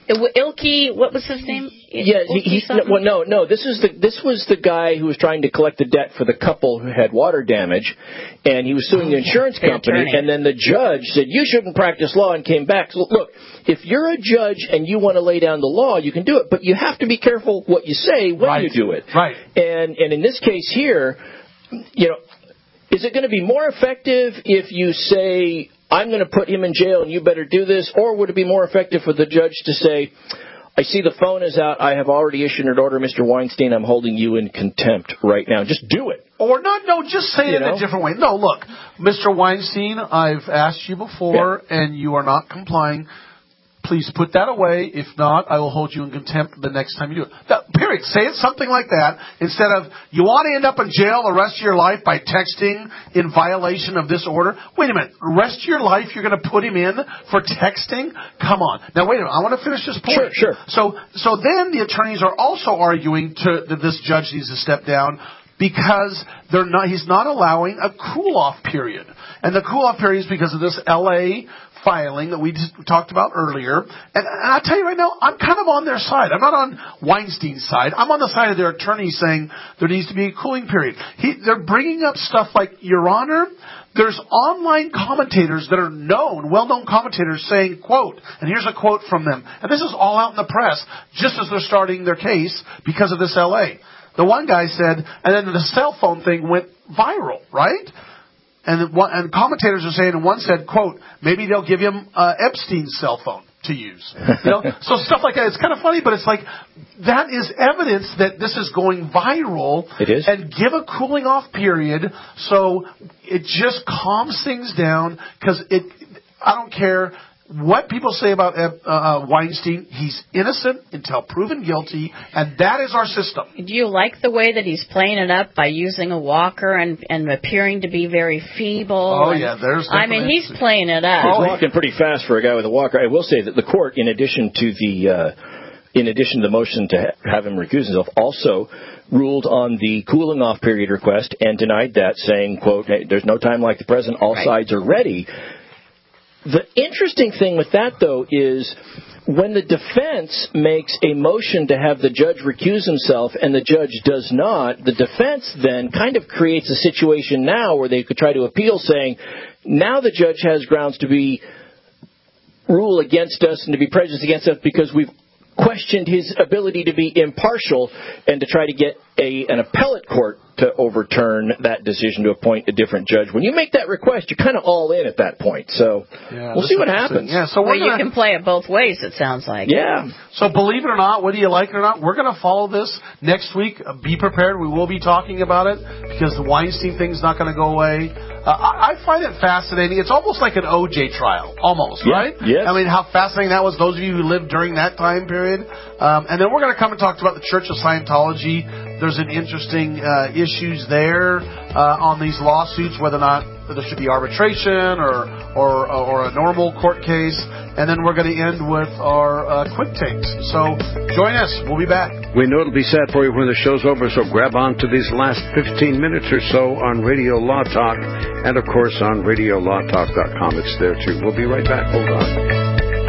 [SPEAKER 6] Ilke, what was his name?
[SPEAKER 4] Yeah, he, he, no, well, no, no. This is the this was the guy who was trying to collect the debt for the couple who had water damage, and he was suing the insurance
[SPEAKER 6] The
[SPEAKER 4] company.
[SPEAKER 6] attorney.
[SPEAKER 4] And then the judge said, "You shouldn't practice law," and came back. So look, if you're a judge and you want to lay down the law, you can do it, but you have to be careful what you say when
[SPEAKER 3] Right.
[SPEAKER 4] you do it.
[SPEAKER 3] Right.
[SPEAKER 4] And and in this case here, you know, is it going to be more effective if you say, I'm going to put him in jail and you better do this, or would it be more effective for the judge to say, I see the phone is out. I have already issued an order, Mister Weinstein. I'm holding you in contempt right now. Just do it.
[SPEAKER 3] Or not, no, just say it
[SPEAKER 4] You
[SPEAKER 3] in
[SPEAKER 4] know?
[SPEAKER 3] a different way. No, look, Mister Weinstein, I've asked you before, yeah. and you are not complying. Please put that away. If not, I will hold you in contempt the next time you do it. That, period. Say it something like that instead of, you want to end up in jail the rest of your life by texting in violation of this order? Wait a minute. The rest of your life you're going to put him in for texting? Come on. Now, wait a minute. I want to finish this point.
[SPEAKER 4] Sure, sure.
[SPEAKER 3] So, so then the attorneys are also arguing to, that this judge needs to step down because they're not, he's not allowing a cool-off period. And the cool-off period is because of this L A filing that we just talked about earlier. And, and I'll tell you right now, I'm kind of on their side. I'm not on Weinstein's side. I'm on the side of their attorneys saying there needs to be a cooling period. He, they're bringing up stuff like, Your Honor, there's online commentators that are known, well-known commentators saying, quote, and here's a quote from them, and this is all out in the press, just as they're starting their case because of this L A. The one guy said, and then the cell phone thing went viral, right? And the one, and commentators are saying, and one said, quote, maybe they'll give him uh, Epstein's cell phone to use. You know, so stuff like that. It's kind of funny, but it's like that is evidence that this is going viral.
[SPEAKER 4] It is.
[SPEAKER 3] And give a cooling off period so it just calms things down because it. I don't care what people say about uh, Weinstein. He's innocent until proven guilty, and that is our system.
[SPEAKER 6] Do you like the way that he's playing it up by using a walker and, and appearing to be very feeble?
[SPEAKER 3] Oh,
[SPEAKER 6] and,
[SPEAKER 3] yeah, there's
[SPEAKER 6] I mean, he's playing it up.
[SPEAKER 4] He's walking pretty fast for a guy with a walker. I will say that the court, in addition to the uh, in addition to the motion to ha- have him recuse himself, also ruled on the cooling off period request and denied that, saying, quote, hey, there's no time like the present. All right. Sides are ready. The interesting thing with that, though, is when the defense makes a motion to have the judge recuse himself and the judge does not, the defense then kind of creates a situation now where they could try to appeal saying, now the judge has grounds to be rule against us and to be prejudiced against us because we've questioned his ability to be impartial and to try to get a an appellate court to overturn that decision to appoint a different judge. When you make that request, you're kind of all in at that point. So
[SPEAKER 3] yeah,
[SPEAKER 4] we'll see what happens.
[SPEAKER 3] Yeah, so we're
[SPEAKER 6] well, you
[SPEAKER 3] gonna,
[SPEAKER 6] can play it both ways, it sounds like.
[SPEAKER 4] Yeah.
[SPEAKER 3] So believe it or not, whether you like it or not, we're going to follow this next week. Uh, be prepared. We will be talking about it because the Weinstein thing's not going to go away. Uh, I, I find it fascinating. It's almost like an O J trial, almost,
[SPEAKER 4] yeah,
[SPEAKER 3] right?
[SPEAKER 4] Yes.
[SPEAKER 3] I mean, how fascinating that was, those of you who lived during that time period. Um, and then we're going to come and talk about the Church of Scientology. There's an interesting uh, issues there uh, on these lawsuits, whether or not there should be arbitration or or, or a normal court case. And then we're going to end with our uh, quick takes. So join us. We'll be back.
[SPEAKER 5] We know it'll be sad for you when the show's over, so grab on to these last fifteen minutes or so on Radio Law Talk and, of course, on radio law talk dot com. It's there, too. We'll be right back. Hold on.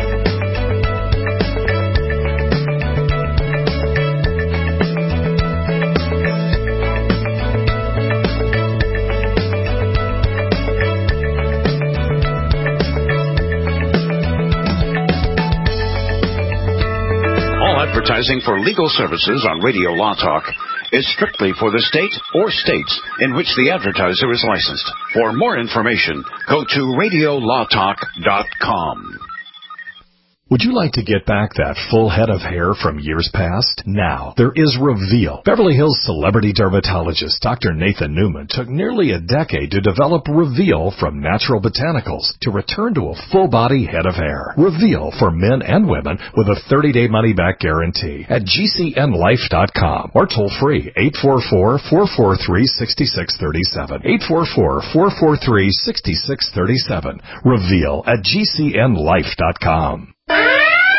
[SPEAKER 2] Advertising for legal services on Radio Law Talk is strictly for the state or states in which the advertiser is licensed. For more information, go to radio law talk dot com.
[SPEAKER 1] Would you like to get back that full head of hair from years past? Now, there is Reveal. Beverly Hills celebrity dermatologist Doctor Nathan Newman took nearly a decade to develop Reveal from natural botanicals to return to a full-body head of hair. Reveal for men and women with a thirty-day money-back guarantee at G C N life dot com or toll-free eight four four, four four three, six six three seven. eight four four, four four three, six six three seven. Reveal at G C N life dot com.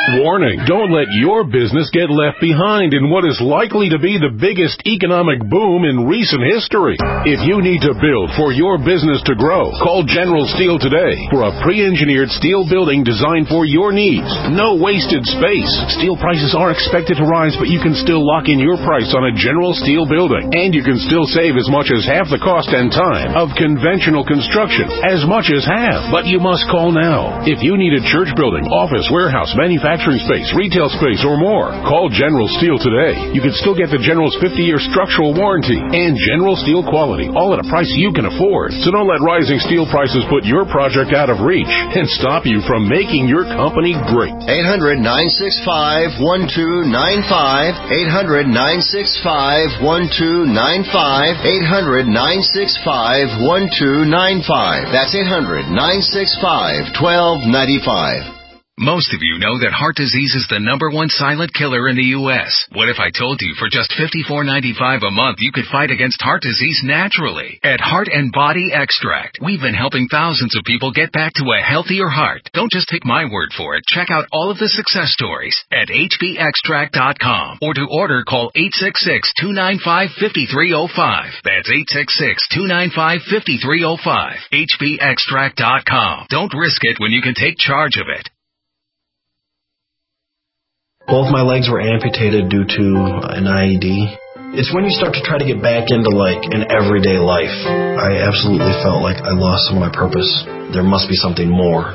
[SPEAKER 18] Warning, don't let your business get left behind in what is likely to be the biggest economic boom in recent history. If you need to build for your business to grow, call General Steel today for a pre-engineered steel building designed for your needs. No wasted space. Steel prices are expected to rise, but you can still lock in your price on a General Steel building. And you can still save as much as half the cost and time of conventional construction. As much as half. But you must call now. If you need a church building, office, warehouse, manufacturing space, retail space, or more, call General Steel today. You can still get the General's fifty-year structural warranty and General Steel quality, all at a price you can afford. So don't let rising steel prices put your project out of reach and stop you from making your company great.
[SPEAKER 17] eight hundred, nine six five, one two nine five. eight hundred, nine six five, one two nine five. eight hundred, nine six five, one two nine five. That's eight hundred, nine six five, one two nine five.
[SPEAKER 8] Most of you know that heart disease is the number one silent killer in the U S What if I told you for just fifty-four ninety-five a month you could fight against heart disease naturally? At Heart and Body Extract, we've been helping thousands of people get back to a healthier heart. Don't just take my word for it. Check out all of the success stories at H B extract dot com. Or to order, call eight six six, two nine five, five three zero five. That's eight six six, two nine five, five three zero five. H B extract dot com. Don't risk it when you can take charge of it.
[SPEAKER 21] Both my legs were amputated due to an I E D. It's when you start to try to get back into, like, an everyday life. I absolutely felt like I lost some of my purpose. There must be something more.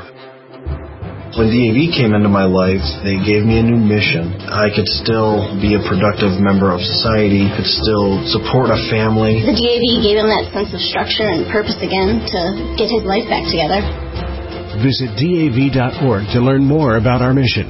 [SPEAKER 21] When D A V came into my life, they gave me a new mission. I could still be a productive member of society, could still support a family.
[SPEAKER 22] The D A V gave him that sense of structure and purpose again to get his life back together.
[SPEAKER 23] Visit D A V dot org to learn more about our mission.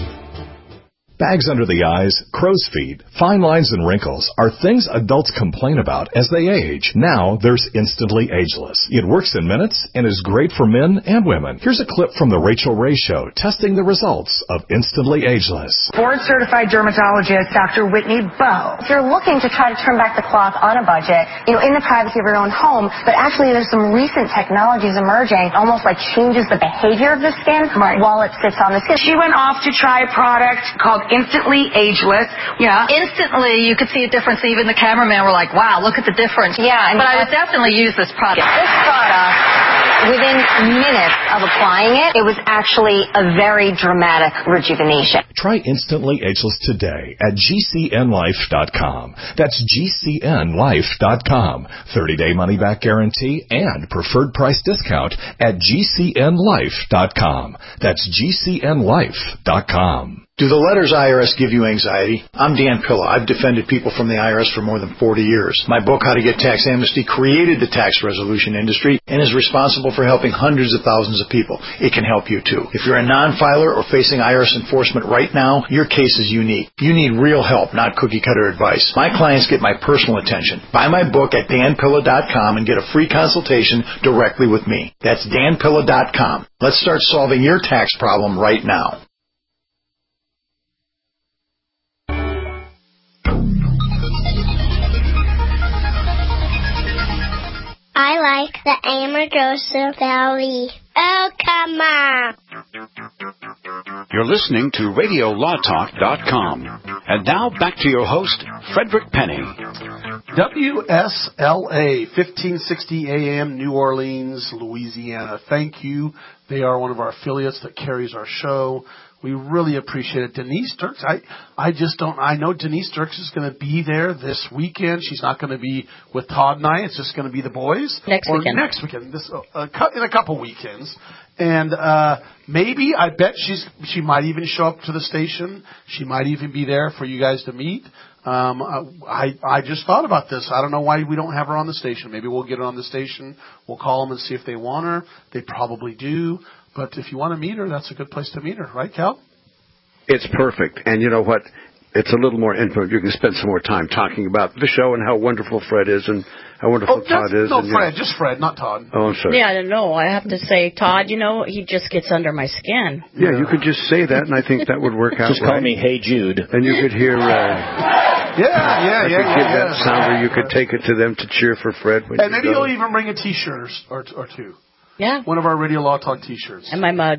[SPEAKER 1] Bags under the eyes, crow's feet, fine lines and wrinkles are things adults complain about as they age. Now there's Instantly Ageless. It works in minutes and is great for men and women. Here's a clip from the Rachel Ray Show testing the results of Instantly Ageless.
[SPEAKER 24] Board-certified dermatologist Doctor Whitney Bowe.
[SPEAKER 25] If you're looking to try to turn back the clock on a budget, you know, in the privacy of your own home, but actually there's some recent technologies emerging, almost like changes the behavior of the skin right. while it sits on the skin.
[SPEAKER 24] She went off to try a product called Instantly Ageless.
[SPEAKER 6] Yeah, instantly you could see a difference. Even the cameraman were like, wow, look at the difference.
[SPEAKER 25] Yeah. And
[SPEAKER 6] but I would definitely use this product.
[SPEAKER 25] This product, within minutes of applying it, it was actually a very dramatic rejuvenation.
[SPEAKER 1] Try Instantly Ageless today at G C N life dot com. That's G C N life dot com. thirty-day money-back guarantee and preferred price discount at G C N life dot com. That's G C N life dot com.
[SPEAKER 26] Do the letters I R S give you anxiety? I'm Dan Pilla. I've defended people from the I R S for more than forty years. My book, How to Get Tax Amnesty, created the tax resolution industry and is responsible for helping hundreds of thousands of people. It can help you too. If you're a non-filer or facing I R S enforcement right now, your case is unique. You need real help, not cookie-cutter advice. My clients get my personal attention. Buy my book at Dan Pilla dot com and get a free consultation directly with me. That's Dan Pilla dot com. Let's start solving your tax problem right now.
[SPEAKER 15] I like the Amargosa Valley. Oh, come on.
[SPEAKER 2] You're listening to radio law talk dot com. And now back to your host, Frederick Penny.
[SPEAKER 3] W S L A, fifteen sixty A M, New Orleans, Louisiana. Thank you. They are one of our affiliates that carries our show. We really appreciate it. Denise Dirks, I, I just don't, I know Denise Dirks is going to be there this weekend. She's not going to be with Todd and I. It's just going to be the boys.
[SPEAKER 6] Next
[SPEAKER 3] or
[SPEAKER 6] weekend.
[SPEAKER 3] Next weekend. This, uh, in a couple weekends. And, uh, maybe, I bet she's, she might even show up to the station. She might even be there for you guys to meet. Um, I, I just thought about this. I don't know why we don't have her on the station. Maybe we'll get her on the station. We'll call them and see if they want her. They probably do. But if you want to meet her, that's a good place to meet her. Right, Cal?
[SPEAKER 5] It's perfect. And you know what? It's a little more info. You can spend some more time talking about the show and how wonderful Fred is and how wonderful
[SPEAKER 3] oh,
[SPEAKER 5] Todd is.
[SPEAKER 3] No,
[SPEAKER 5] and,
[SPEAKER 3] Fred.
[SPEAKER 5] Yeah.
[SPEAKER 3] Just Fred, not Todd.
[SPEAKER 5] Oh, I'm sorry.
[SPEAKER 6] Yeah, I don't know. I have to say, Todd, you know, he just gets under my skin.
[SPEAKER 5] Yeah, you could just say that, and I think that would work out
[SPEAKER 4] Just
[SPEAKER 5] right.
[SPEAKER 4] call me Hey Jude.
[SPEAKER 5] And you could hear... Uh,
[SPEAKER 3] yeah, yeah,
[SPEAKER 5] I
[SPEAKER 3] yeah.
[SPEAKER 5] could
[SPEAKER 3] yeah,
[SPEAKER 5] give
[SPEAKER 3] yeah.
[SPEAKER 5] that sound where you could take it to them to cheer for Fred. When
[SPEAKER 3] and
[SPEAKER 5] you
[SPEAKER 3] maybe
[SPEAKER 5] go.
[SPEAKER 3] he'll even bring a T-shirt or, or, or two.
[SPEAKER 6] Yeah.
[SPEAKER 3] One of our Radio Law Talk T-shirts.
[SPEAKER 6] And my mug.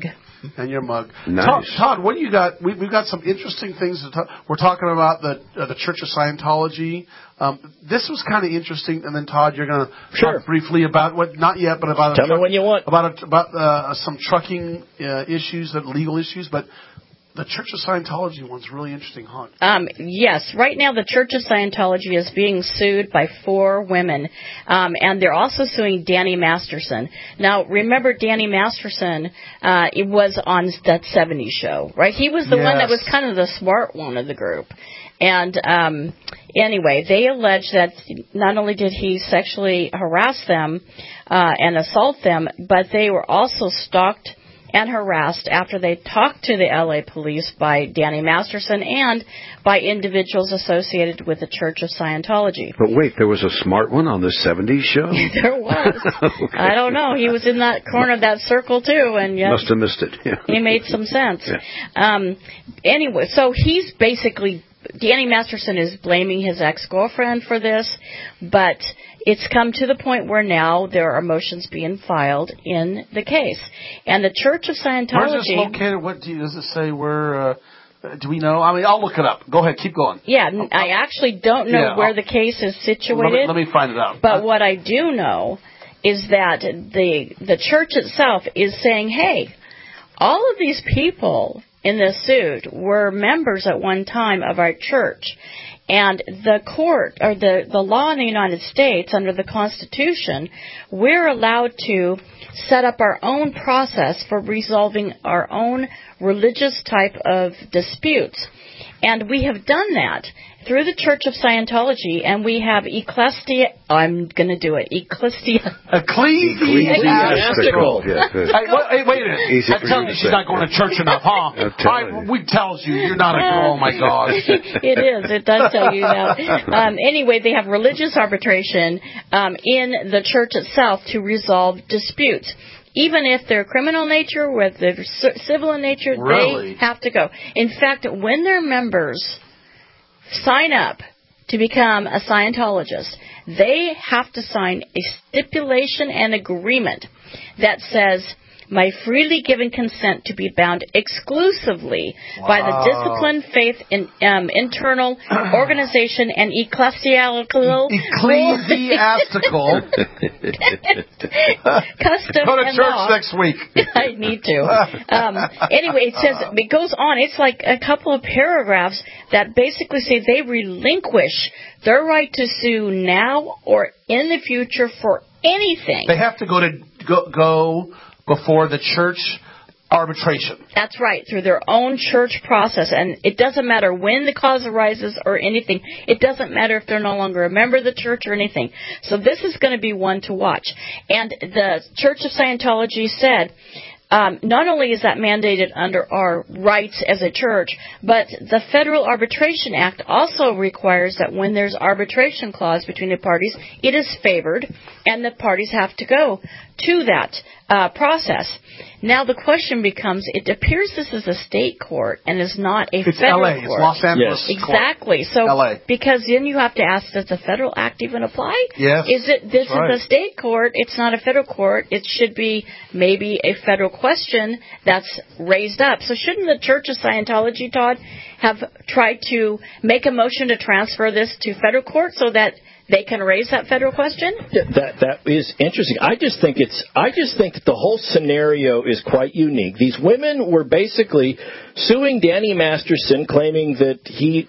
[SPEAKER 3] And your mug.
[SPEAKER 5] Nice.
[SPEAKER 3] Todd, Todd, what do you got? We, we've got some interesting things to talk. We're talking about the uh, the Church of Scientology. Um, this was kind of interesting. And then Todd, you're going to
[SPEAKER 4] sure.
[SPEAKER 3] talk briefly about what? Not yet, but about
[SPEAKER 4] tell
[SPEAKER 3] a truck,
[SPEAKER 4] me when you want
[SPEAKER 3] about a, about uh, some trucking uh, issues, that legal issues, but. The Church of Scientology one's really interesting, huh?
[SPEAKER 6] Um, yes. Right now, the Church of Scientology is being sued by four women, um, and they're also suing Danny Masterson. Now, remember, Danny Masterson uh, it was on that seventies show, right? He was the
[SPEAKER 7] yes.
[SPEAKER 6] one that was kind of the smart one of the group. And um, anyway, they allege that not only did he sexually harass them uh, and assault them, but they were also stalked and harassed after they talked to the L A police by Danny Masterson and by individuals associated with the Church of Scientology.
[SPEAKER 5] But wait, there was a smart one on the seventies show?
[SPEAKER 6] There was. Okay. I don't know. He was in that corner of that circle, too. And yet
[SPEAKER 5] must have missed it. Yeah.
[SPEAKER 6] He made some sense.
[SPEAKER 5] Yeah.
[SPEAKER 6] Um, anyway, so he's basically... Danny Masterson is blaming his ex-girlfriend for this, but it's come to the point where now there are motions being filed in the case. And the Church of Scientology...
[SPEAKER 3] Where's this located? What do you, does it say where... Uh, do we know? I mean, I'll look it up. Go ahead. Keep going.
[SPEAKER 6] Yeah, I actually don't know
[SPEAKER 3] yeah,
[SPEAKER 6] where
[SPEAKER 3] I'll,
[SPEAKER 6] the case is situated.
[SPEAKER 3] Let me, let me find it out.
[SPEAKER 6] But what I do know is that the the church itself is saying, hey, all of these people in this suit were members at one time of our church. And the court, or the, the law in the United States, under the Constitution, we're allowed to set up our own process for resolving our own religious type of disputes. And we have done that through the Church of Scientology, and we have ecclesia... I'm going to do it. Ecclesia...
[SPEAKER 3] Ecclesiastical. Yeah, hey, wait, wait a minute. Easy I'm telling you she's not going to church enough, huh? I, we tells you you're not a girl. Oh, my gosh.
[SPEAKER 6] It is. It does tell you that. Um, anyway, they have religious arbitration um, in the church itself to resolve disputes. Even if they're criminal nature, whether they're civil in nature,
[SPEAKER 3] really?
[SPEAKER 6] They have to go. In fact, when their members sign up to become a Scientologist, they have to sign a stipulation and agreement that says, my freely given consent to be bound exclusively wow. by the discipline, faith, in, um, internal organization, and ecclesiastical
[SPEAKER 3] ecclesiastical
[SPEAKER 6] custom
[SPEAKER 3] go to
[SPEAKER 6] and
[SPEAKER 3] church
[SPEAKER 6] law.
[SPEAKER 3] next week.
[SPEAKER 6] I need to. Um, anyway, it says it goes on. It's like a couple of paragraphs that basically say they relinquish their right to sue now or in the future for anything.
[SPEAKER 3] They have to go to go. go before the church arbitration.
[SPEAKER 6] That's right, through their own church process. And it doesn't matter when the cause arises or anything. It doesn't matter if they're no longer a member of the church or anything. So this is going to be one to watch. And the Church of Scientology said, Um, not only is that mandated under our rights as a church, but the Federal Arbitration Act also requires that when there's arbitration clause between the parties, it is favored, and the parties have to go to that uh, process. Now the question becomes, it appears this is a state court and is not a
[SPEAKER 3] it's
[SPEAKER 6] federal
[SPEAKER 3] L A.
[SPEAKER 6] court.
[SPEAKER 3] It's Los Angeles.
[SPEAKER 6] Yes. Exactly. So,
[SPEAKER 3] L A.
[SPEAKER 6] Because then you have to ask, does the Federal Act even apply?
[SPEAKER 3] Yes.
[SPEAKER 6] Is it, this
[SPEAKER 3] right.
[SPEAKER 6] is a state court, it's not a federal court, it should be maybe a federal question that's raised up. So shouldn't the Church of Scientology, Todd, have tried to make a motion to transfer this to federal court so that they can raise that federal question?
[SPEAKER 4] Yeah, that that is interesting. I just think it's. I just think that the whole scenario is quite unique. These women were basically suing Danny Masterson, claiming that he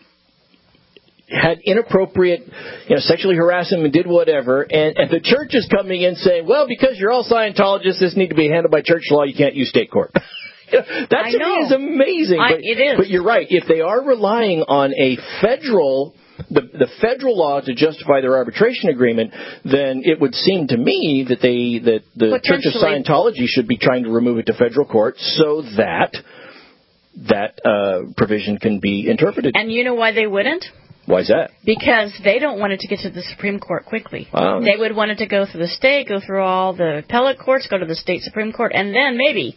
[SPEAKER 4] had inappropriate, you know, sexually harassed him and did whatever, and, and the church is coming in saying, well, because you're all Scientologists, this need to be handled by church law. You can't use state court. You know, that
[SPEAKER 6] I
[SPEAKER 4] to
[SPEAKER 6] know.
[SPEAKER 4] me is amazing.
[SPEAKER 6] I,
[SPEAKER 4] but,
[SPEAKER 6] it is.
[SPEAKER 4] But you're right. If they are relying on a federal. The, the federal law to justify their arbitration agreement, then it would seem to me that they that the Church of Scientology should be trying to remove it to federal court so that that uh, provision can be interpreted.
[SPEAKER 6] And you know why they wouldn't?
[SPEAKER 4] Why is that?
[SPEAKER 6] Because they don't want it to get to the Supreme Court quickly.
[SPEAKER 4] Wow.
[SPEAKER 6] They would want it to go through the state, go through all the appellate courts, go to the state Supreme Court, and then maybe,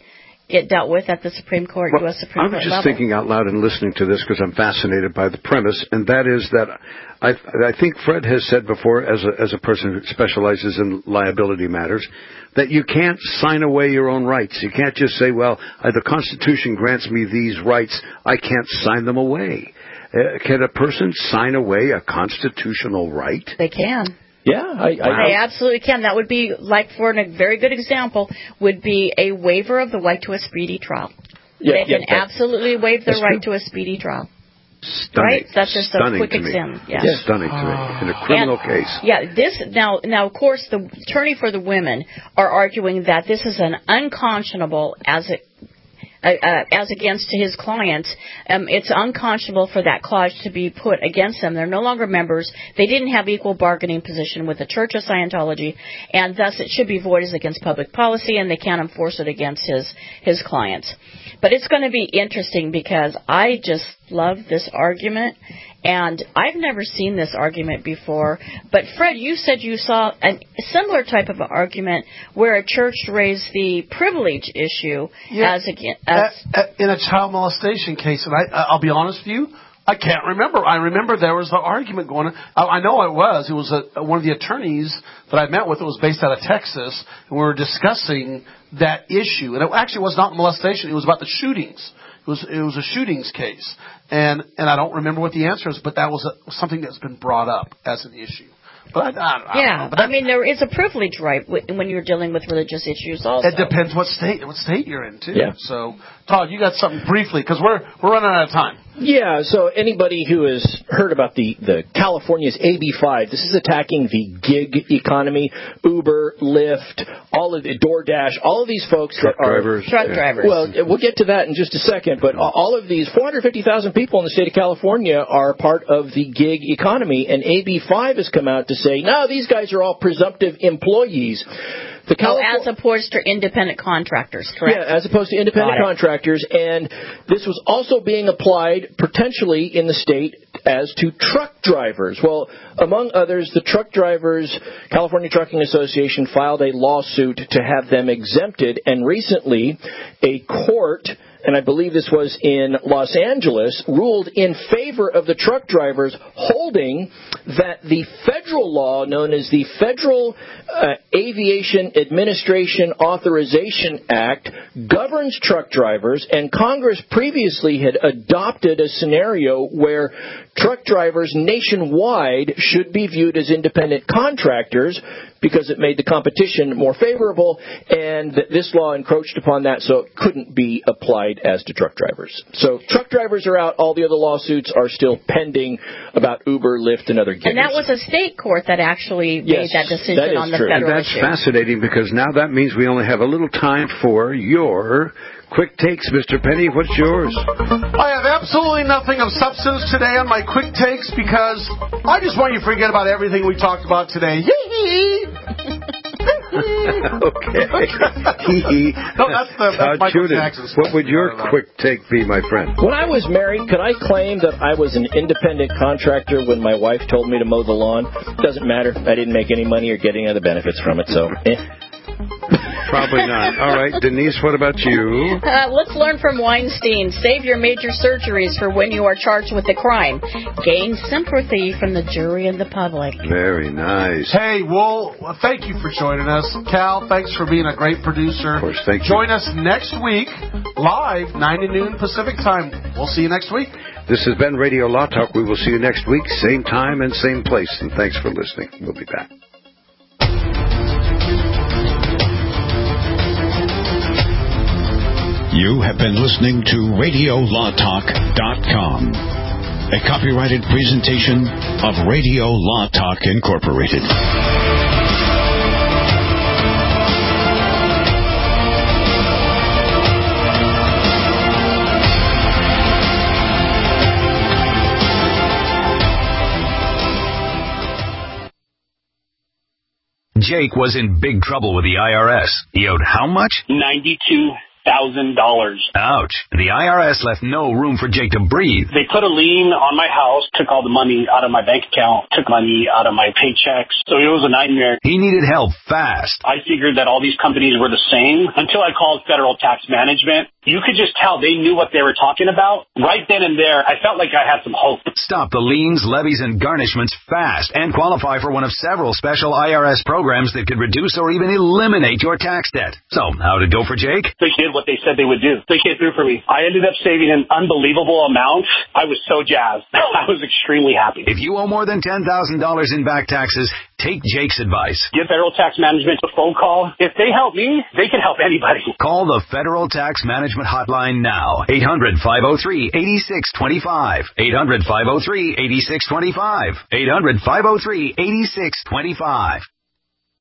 [SPEAKER 6] get dealt with at the Supreme Court,
[SPEAKER 5] well,
[SPEAKER 6] U S Supreme
[SPEAKER 5] I was
[SPEAKER 6] Court
[SPEAKER 5] just
[SPEAKER 6] level.
[SPEAKER 5] thinking out loud and listening to this because I'm fascinated by the premise, and that is that I, I think Fred has said before, as a, as a person who specializes in liability matters, that you can't sign away your own rights. You can't just say, well, uh, the Constitution grants me these rights, I can't sign them away. Uh, can a person sign away a constitutional right?
[SPEAKER 6] They can.
[SPEAKER 4] Yeah, I, I
[SPEAKER 6] They absolutely can. That would be, like, for a very good example, would be a waiver of the right to a speedy trial.
[SPEAKER 4] Yeah,
[SPEAKER 6] they can
[SPEAKER 4] yeah, that,
[SPEAKER 6] absolutely waive their right
[SPEAKER 5] true.
[SPEAKER 6] to a speedy trial.
[SPEAKER 5] Stunning.
[SPEAKER 6] Right? That's just a
[SPEAKER 5] Stunning
[SPEAKER 6] quick
[SPEAKER 5] to me.
[SPEAKER 6] example. Yeah.
[SPEAKER 5] Yes. Stunning to me. In a criminal
[SPEAKER 6] and,
[SPEAKER 5] case.
[SPEAKER 6] Yeah, this, now, now, of course, the attorney for the women are arguing that this is an unconscionable as it Uh, uh, as against his clients, um, it's unconscionable for that clause to be put against them. They're no longer members. They didn't have equal bargaining position with the Church of Scientology, and thus it should be void as against public policy, and they can't enforce it against his, his clients. But it's going to be interesting because I just love this argument, and I've never seen this argument before. But, Fred, you said you saw a similar type of argument where a church raised the privilege issue
[SPEAKER 3] yeah.
[SPEAKER 6] as against...
[SPEAKER 3] At, at, in a child molestation case, and I, I'll be honest with you, I can't remember. I remember there was the argument going on. I, I know it was. It was a, one of the attorneys that I met with. It was based out of Texas, and we were discussing that issue. And it actually was not molestation. It was about the shootings. It was it was a shootings case, and and I don't remember what the answer is, but that was a, something that's been brought up as an issue. But I, I, I
[SPEAKER 6] yeah,
[SPEAKER 3] don't know. But
[SPEAKER 6] I mean there is a privilege right when you're dealing with religious issues. Also,
[SPEAKER 3] it depends what state what state you're in too.
[SPEAKER 4] Yeah.
[SPEAKER 3] So, Todd, you got something briefly because we're we're running out of time.
[SPEAKER 4] Yeah, so anybody who has heard about the, the California's A B five, this is attacking the gig economy, Uber, Lyft, all of the DoorDash, all of these folks
[SPEAKER 5] truck
[SPEAKER 4] that are
[SPEAKER 5] drivers.
[SPEAKER 6] truck drivers.
[SPEAKER 4] Well, we'll get to that in just a second, but all of these four hundred fifty thousand people in the state of California are part of the gig economy, and A B five has come out to say, no, these guys are all presumptive employees. The
[SPEAKER 6] oh, as opposed to independent contractors, correct?
[SPEAKER 4] Yeah, as opposed to independent contractors. And this was also being applied potentially in the state as to truck drivers. Well, among others, the Truck Drivers California Trucking Association filed a lawsuit to have them exempted. And recently, a court, and I believe this was in Los Angeles, ruled in favor of the truck drivers, holding that the federal law known as the Federal uh, Aviation Administration Authorization Act governs truck drivers, and Congress previously had adopted a scenario where truck drivers nationwide should be viewed as independent contractors because it made the competition more favorable, and that this law encroached upon that, so it couldn't be applied as to truck drivers. So truck drivers are out. All the other lawsuits are still pending about Uber, Lyft, and other giggers.
[SPEAKER 6] And that was a state court that actually
[SPEAKER 4] yes,
[SPEAKER 6] made that decision
[SPEAKER 4] that
[SPEAKER 6] on the
[SPEAKER 4] true.
[SPEAKER 6] federal
[SPEAKER 5] And that's
[SPEAKER 6] issue.
[SPEAKER 5] fascinating because now that means we only have a little time for your quick takes. Mister Penny, what's yours?
[SPEAKER 3] I have absolutely nothing of substance today on my quick takes because I just want you to forget about everything we talked about today. Hee-hee!
[SPEAKER 5] Okay.
[SPEAKER 3] No, that's the that's Michael Jackson's.
[SPEAKER 5] What would your quick take be, my friend?
[SPEAKER 4] When I was married, could I claim that I was an independent contractor when my wife told me to mow the lawn? Doesn't matter. I didn't make any money or get any other benefits from it, so eh.
[SPEAKER 5] Probably not. All right, Denise, what about you?
[SPEAKER 6] Uh, let's learn from Weinstein. Save your major surgeries for when you are charged with a crime. Gain sympathy from the jury and the public.
[SPEAKER 5] Very nice.
[SPEAKER 3] Hey, well, thank you for joining us. Cal, thanks for being a great producer.
[SPEAKER 5] Of course, thank you.
[SPEAKER 3] Join us next week, live, nine to noon Pacific time. We'll see you next week.
[SPEAKER 5] This has been Radio Law Talk. We will see you next week, same time and same place. And thanks for listening. We'll be back.
[SPEAKER 2] You have been listening to radio law talk dot com, a copyrighted presentation of Radio Law Talk Incorporated.
[SPEAKER 8] Jake was in big trouble with the I R S. He owed how much?
[SPEAKER 7] ninety-two thousand dollars.
[SPEAKER 9] Ouch. The I R S left no room for Jake to breathe.
[SPEAKER 7] They put a lien on my house, took all the money out of my bank account, took money out of my paychecks. So it was a nightmare.
[SPEAKER 9] He needed help fast.
[SPEAKER 7] I figured that all these companies were the same until I called Federal Tax Management. You could just tell they knew what they were talking about. Right then and there, I felt like I had some hope.
[SPEAKER 9] Stop the liens, levies, and garnishments fast and qualify for one of several special I R S programs that could reduce or even eliminate your tax debt. So, how did it go for Jake?
[SPEAKER 7] They did what they said they would do. They came through for me. I ended up saving an unbelievable amount. I was so jazzed. I was extremely happy.
[SPEAKER 9] If you owe more than ten thousand dollars in back taxes, take Jake's advice.
[SPEAKER 7] Give Federal Tax Management a phone call. If they help me, they can help anybody.
[SPEAKER 9] Call the Federal Tax Management Hotline now. eight hundred, five oh three, eight six two five. eight hundred, five oh three, eight six two five. eight hundred, five oh three, eight six two five.